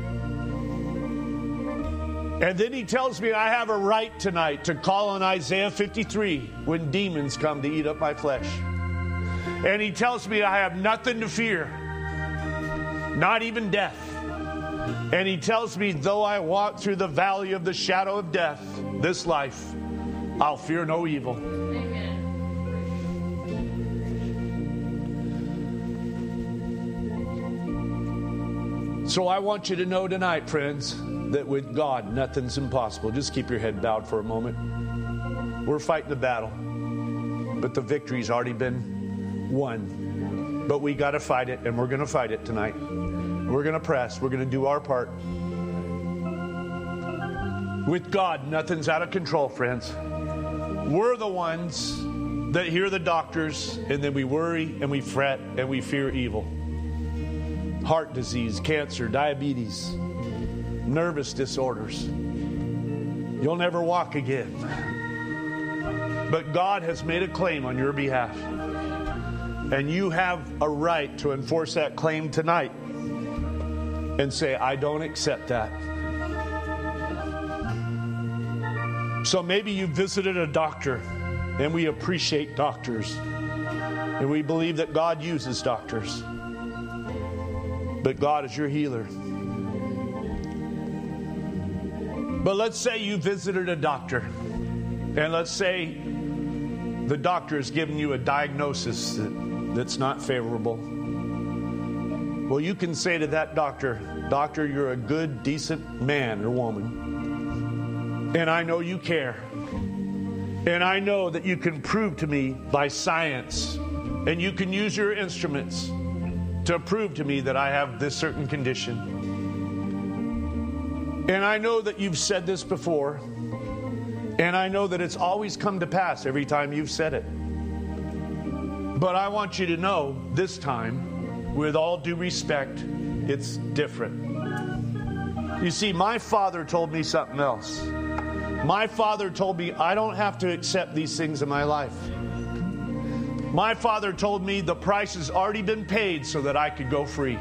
And then He tells me I have a right tonight to call on Isaiah 53 when demons come to eat up my flesh. And He tells me I have nothing to fear, not even death. And He tells me, though I walk through the valley of the shadow of death, this life, I'll fear no evil. Amen. So I want you to know tonight, friends, that with God, nothing's impossible. Just keep your head bowed for a moment. We're fighting the battle, but the victory's already been won. But we got to fight it, and we're going to fight it tonight. We're going to press. We're going to do our part. With God, nothing's out of control, friends. We're the ones that hear the doctors, and then we worry, and we fret, and we fear evil. Heart disease, cancer, diabetes, nervous disorders. You'll never walk again. But God has made a claim on your behalf. And you have a right to enforce that claim tonight and say, I don't accept that. So maybe you visited a doctor, and we appreciate doctors. And we believe that God uses doctors. But God is your healer. But let's say you visited a doctor, and let's say the doctor has given you a diagnosis that's not favorable. Well, you can say to that doctor, Doctor, you're a good, decent man or woman, and I know you care. And I know that you can prove to me by science, and you can use your instruments to prove to me that I have this certain condition. And I know that you've said this before, and I know that it's always come to pass every time you've said it. But I want you to know this time, with all due respect, it's different. You see, my father told me something else. My father told me I don't have to accept these things in my life. My father told me the price has already been paid so that I could go free.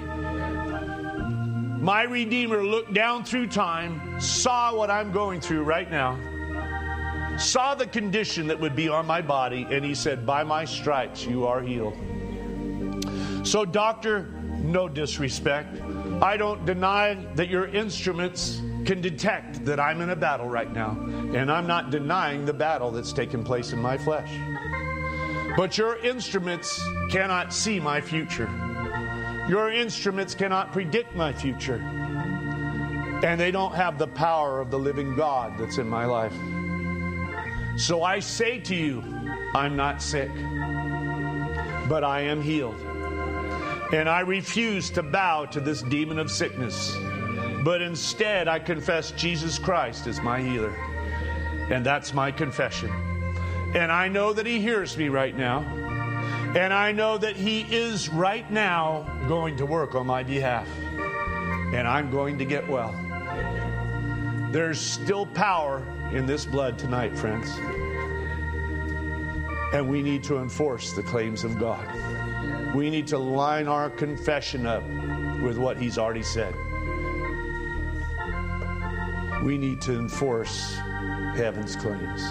My Redeemer looked down through time, saw what I'm going through right now, saw the condition that would be on my body, and He said, by my stripes you are healed. So, doctor, no disrespect. I don't deny that your instruments can detect that I'm in a battle right now, and I'm not denying the battle that's taking place in my flesh. But your instruments cannot see my future. Your instruments cannot predict my future. And they don't have the power of the living God that's in my life. So I say to you, I'm not sick, but I am healed. And I refuse to bow to this demon of sickness, but instead I confess Jesus Christ as my healer. And that's my confession. And I know that He hears me right now. And I know that He is right now going to work on my behalf. And I'm going to get well. There's still power in this blood tonight, friends. And we need to enforce the claims of God. We need to line our confession up with what He's already said. We need to enforce heaven's claims.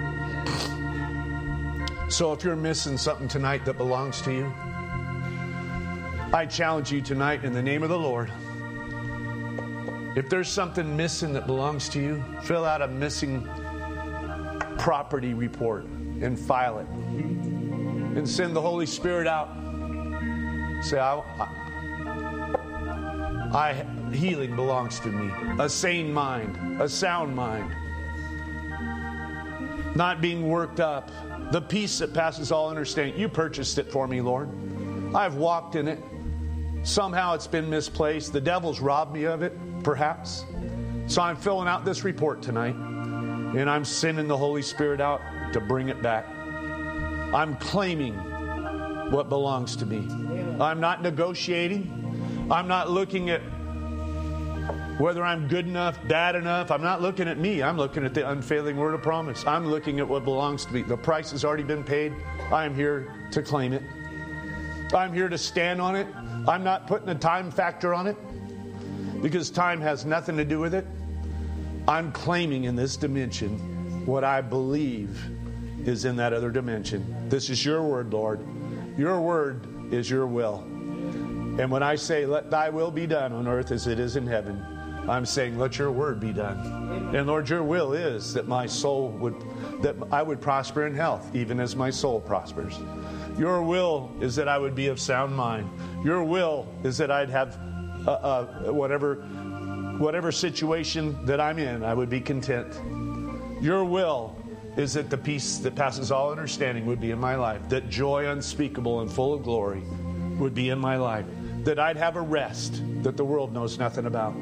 So if you're missing something tonight that belongs to you, I challenge you tonight in the name of the Lord. If there's something missing that belongs to you, fill out a missing property report and file it. And send the Holy Spirit out. Say, healing belongs to me. A sane mind, a sound mind. Not being worked up. The peace that passes all understanding. You purchased it for me, Lord. I've walked in it. Somehow it's been misplaced. The devil's robbed me of it, perhaps. So I'm filling out this report tonight. And I'm sending the Holy Spirit out to bring it back. I'm claiming what belongs to me. I'm not negotiating. I'm not looking at whether I'm good enough, bad enough. I'm not looking at me. I'm looking at the unfailing word of promise. I'm looking at what belongs to me. The price has already been paid. I am here to claim it. I'm here to stand on it. I'm not putting a time factor on it because time has nothing to do with it. I'm claiming in this dimension what I believe is in that other dimension. This is your word, Lord. Your word is your will. And when I say, let thy will be done on earth as it is in heaven, I'm saying, let your word be done. Amen. And Lord, your will is that that I would prosper in health, even as my soul prospers. Your will is that I would be of sound mind. Your will is that I'd have whatever situation that I'm in, I would be content. Your will is that the peace that passes all understanding would be in my life, that joy unspeakable and full of glory would be in my life, that I'd have a rest that the world knows nothing about.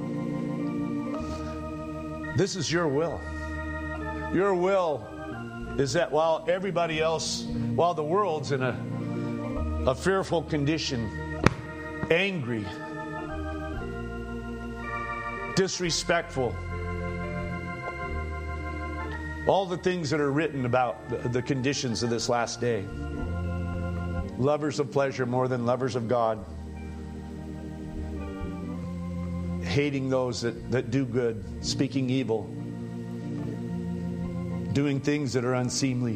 This is your will. Your will is that while the world's in a fearful condition, angry, disrespectful, all the things that are written about the conditions of this last day. Lovers of pleasure more than lovers of God. Hating those that do good, speaking evil, doing things that are unseemly.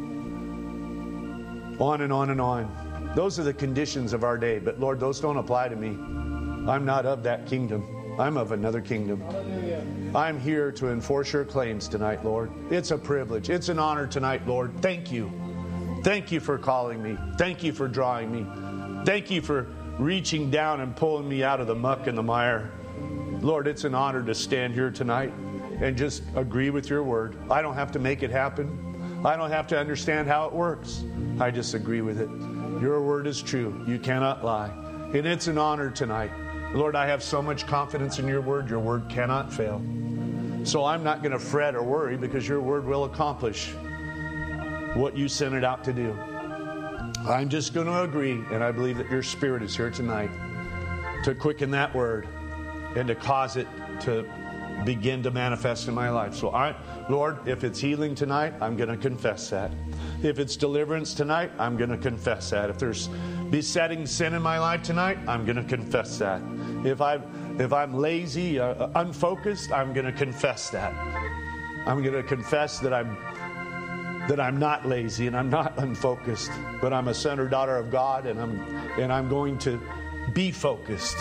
On and on and on. Those are the conditions of our day. But Lord, those don't apply to me. I'm not of that kingdom. I'm of another kingdom. Hallelujah. I'm here to enforce your claims tonight, Lord. It's a privilege. It's an honor tonight, Lord. Thank you. Thank you for calling me. Thank you for drawing me. Thank you for reaching down and pulling me out of the muck and the mire. Lord, it's an honor to stand here tonight and just agree with your word. I don't have to make it happen. I don't have to understand how it works. I just agree with it. Your word is true. You cannot lie. And it's an honor tonight. Lord, I have so much confidence in your word. Your word cannot fail. So I'm not going to fret or worry because your word will accomplish what you sent it out to do. I'm just going to agree, and I believe that your spirit is here tonight to quicken that word and to cause it to begin to manifest in my life. So Lord, if it's healing tonight, I'm going to confess that. If it's deliverance tonight, I'm going to confess that. If there's besetting sin in my life tonight, I'm going to confess that. If I'm lazy, unfocused, I'm going to confess that. I'm going to confess that I'm not lazy and I'm not unfocused, but I'm a son or daughter of God, and I'm going to be focused.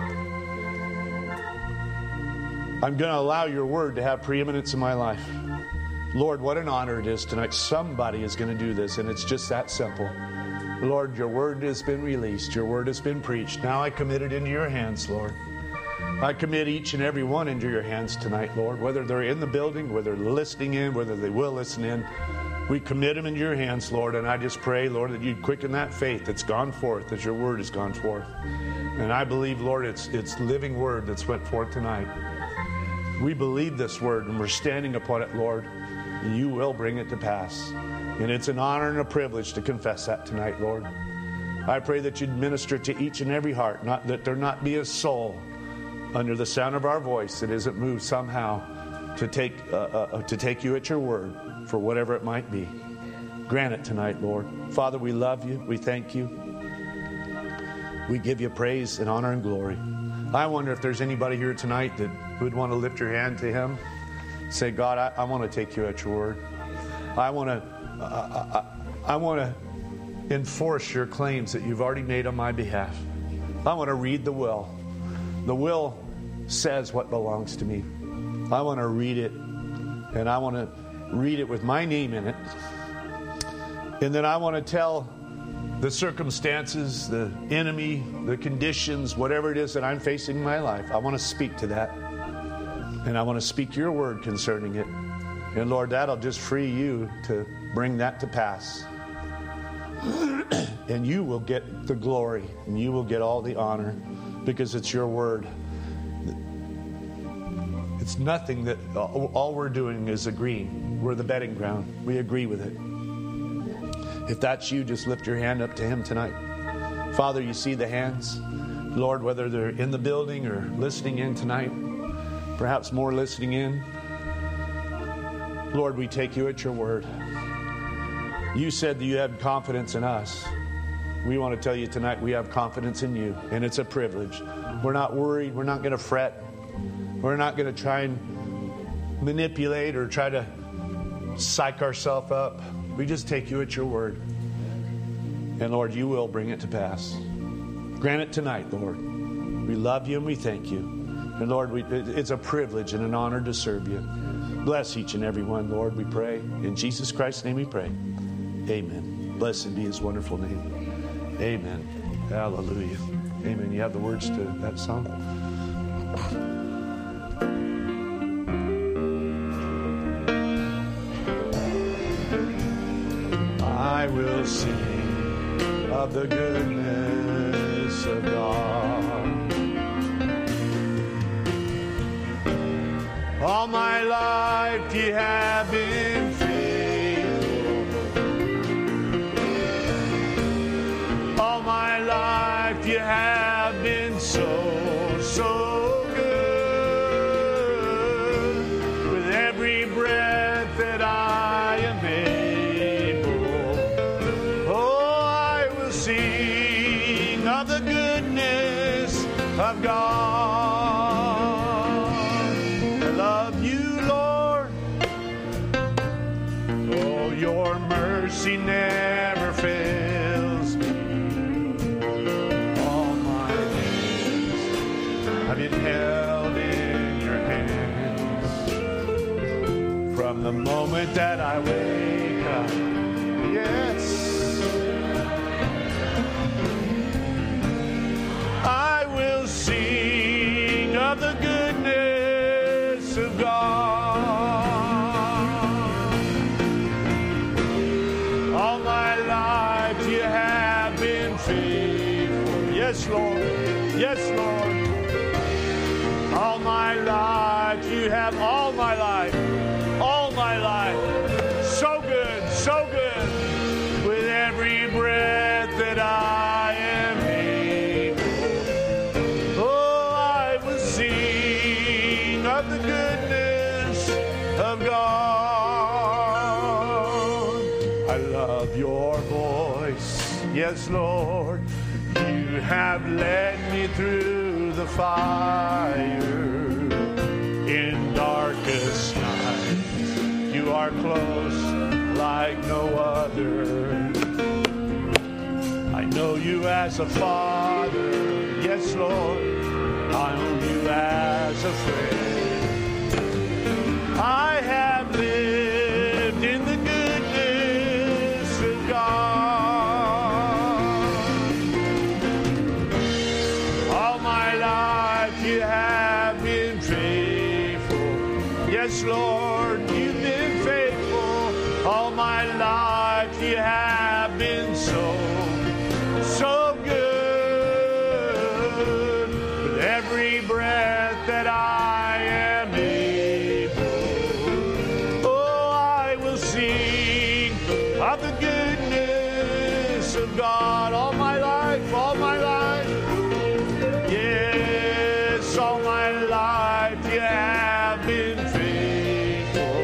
I'm going to allow your word to have preeminence in my life. Lord, what an honor it is tonight. Somebody is going to do this, and it's just that simple. Lord, your word has been released. Your word has been preached. Now I commit it into your hands, Lord. I commit each and every one into your hands tonight, Lord. Whether they're in the building, whether they're listening in, whether they will listen in, we commit them into your hands, Lord. And I just pray, Lord, that you'd quicken that faith that's gone forth as your word has gone forth. And I believe, Lord, it's living word that's went forth tonight. We believe this word, and we're standing upon it, Lord. You will bring it to pass. And it's an honor and a privilege to confess that tonight, Lord. I pray that you'd minister to each and every heart, not that there not be a soul under the sound of our voice that isn't moved somehow to take you at your word for whatever it might be. Grant it tonight, Lord. Father, we love you. We thank you. We give you praise and honor and glory. I wonder if there's anybody here tonight that would want to lift your hand to him Say, God, I want to take you at your word. I want to enforce your claims that you've already made on my behalf. I want to read the will. The will says what belongs to me. I want to read it, and I want to read it with my name in it. And then I want to tell the circumstances, the enemy, the conditions, whatever it is that I'm facing in my life, I want to speak to that. And I want to speak your word concerning it. And Lord, that'll just free you to bring that to pass. And you will get the glory, and you will get all the honor, because it's your word. It's nothing that, all we're doing is agreeing. We're the betting ground. We agree with it. If that's you, just lift your hand up to him tonight. Father, you see the hands. Lord, whether they're in the building or listening in tonight, perhaps more listening in. Lord, we take you at your word. You said that you had confidence in us. We want to tell you tonight we have confidence in you, and it's a privilege. We're not worried. We're not going to fret. We're not going to try and manipulate or try to psych ourselves up. We just take you at your word. And Lord, you will bring it to pass. Grant it tonight, Lord. We love you and we thank you. And Lord, it's a privilege and an honor to serve you. Bless each and every one, Lord, we pray. In Jesus Christ's name we pray. Amen. Blessed be his wonderful name. Amen. Hallelujah. Amen. You have the words to that song? I will sing of the goodness of God. All my life you have been faithful. All my life you have been so good. With every breath that I am able, oh, I will sing of the goodness of God. I love you, Lord. Oh, your mercy never fails me. All my days I've been held in your hands. From the moment that I wake up, yes, I will sing of the goodness of God. All my life you have been faithful. Yes, Lord. Yes, Lord. All my life you have, all my life. All my life. So good, so good. With every breath that I am able, oh, I will sing of the goodness of God. I love your voice. Yes, Lord. You have led me through the fire in darkest night. You are close like no other. I know you as a father. Yes, Lord. I know you as a friend. I have lived in the goodness of God. All my life you have been faithful. Yes, Lord, you've been faithful. All my life you have been so good. With every breath that I am able, oh, I will sing of the goodness of God. All my life, all my life. Yes, all my life you have been faithful.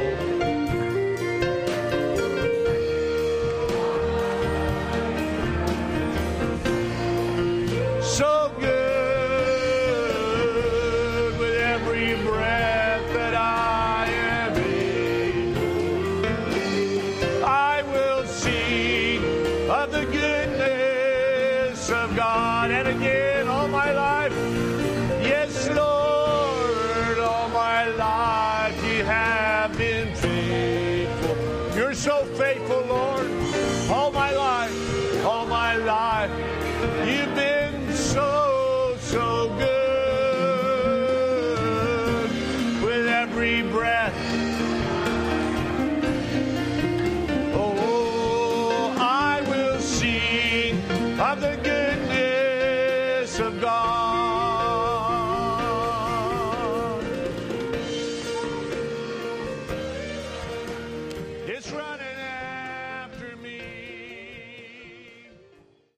So good with every breath that I am have been faithful. You're so faithful,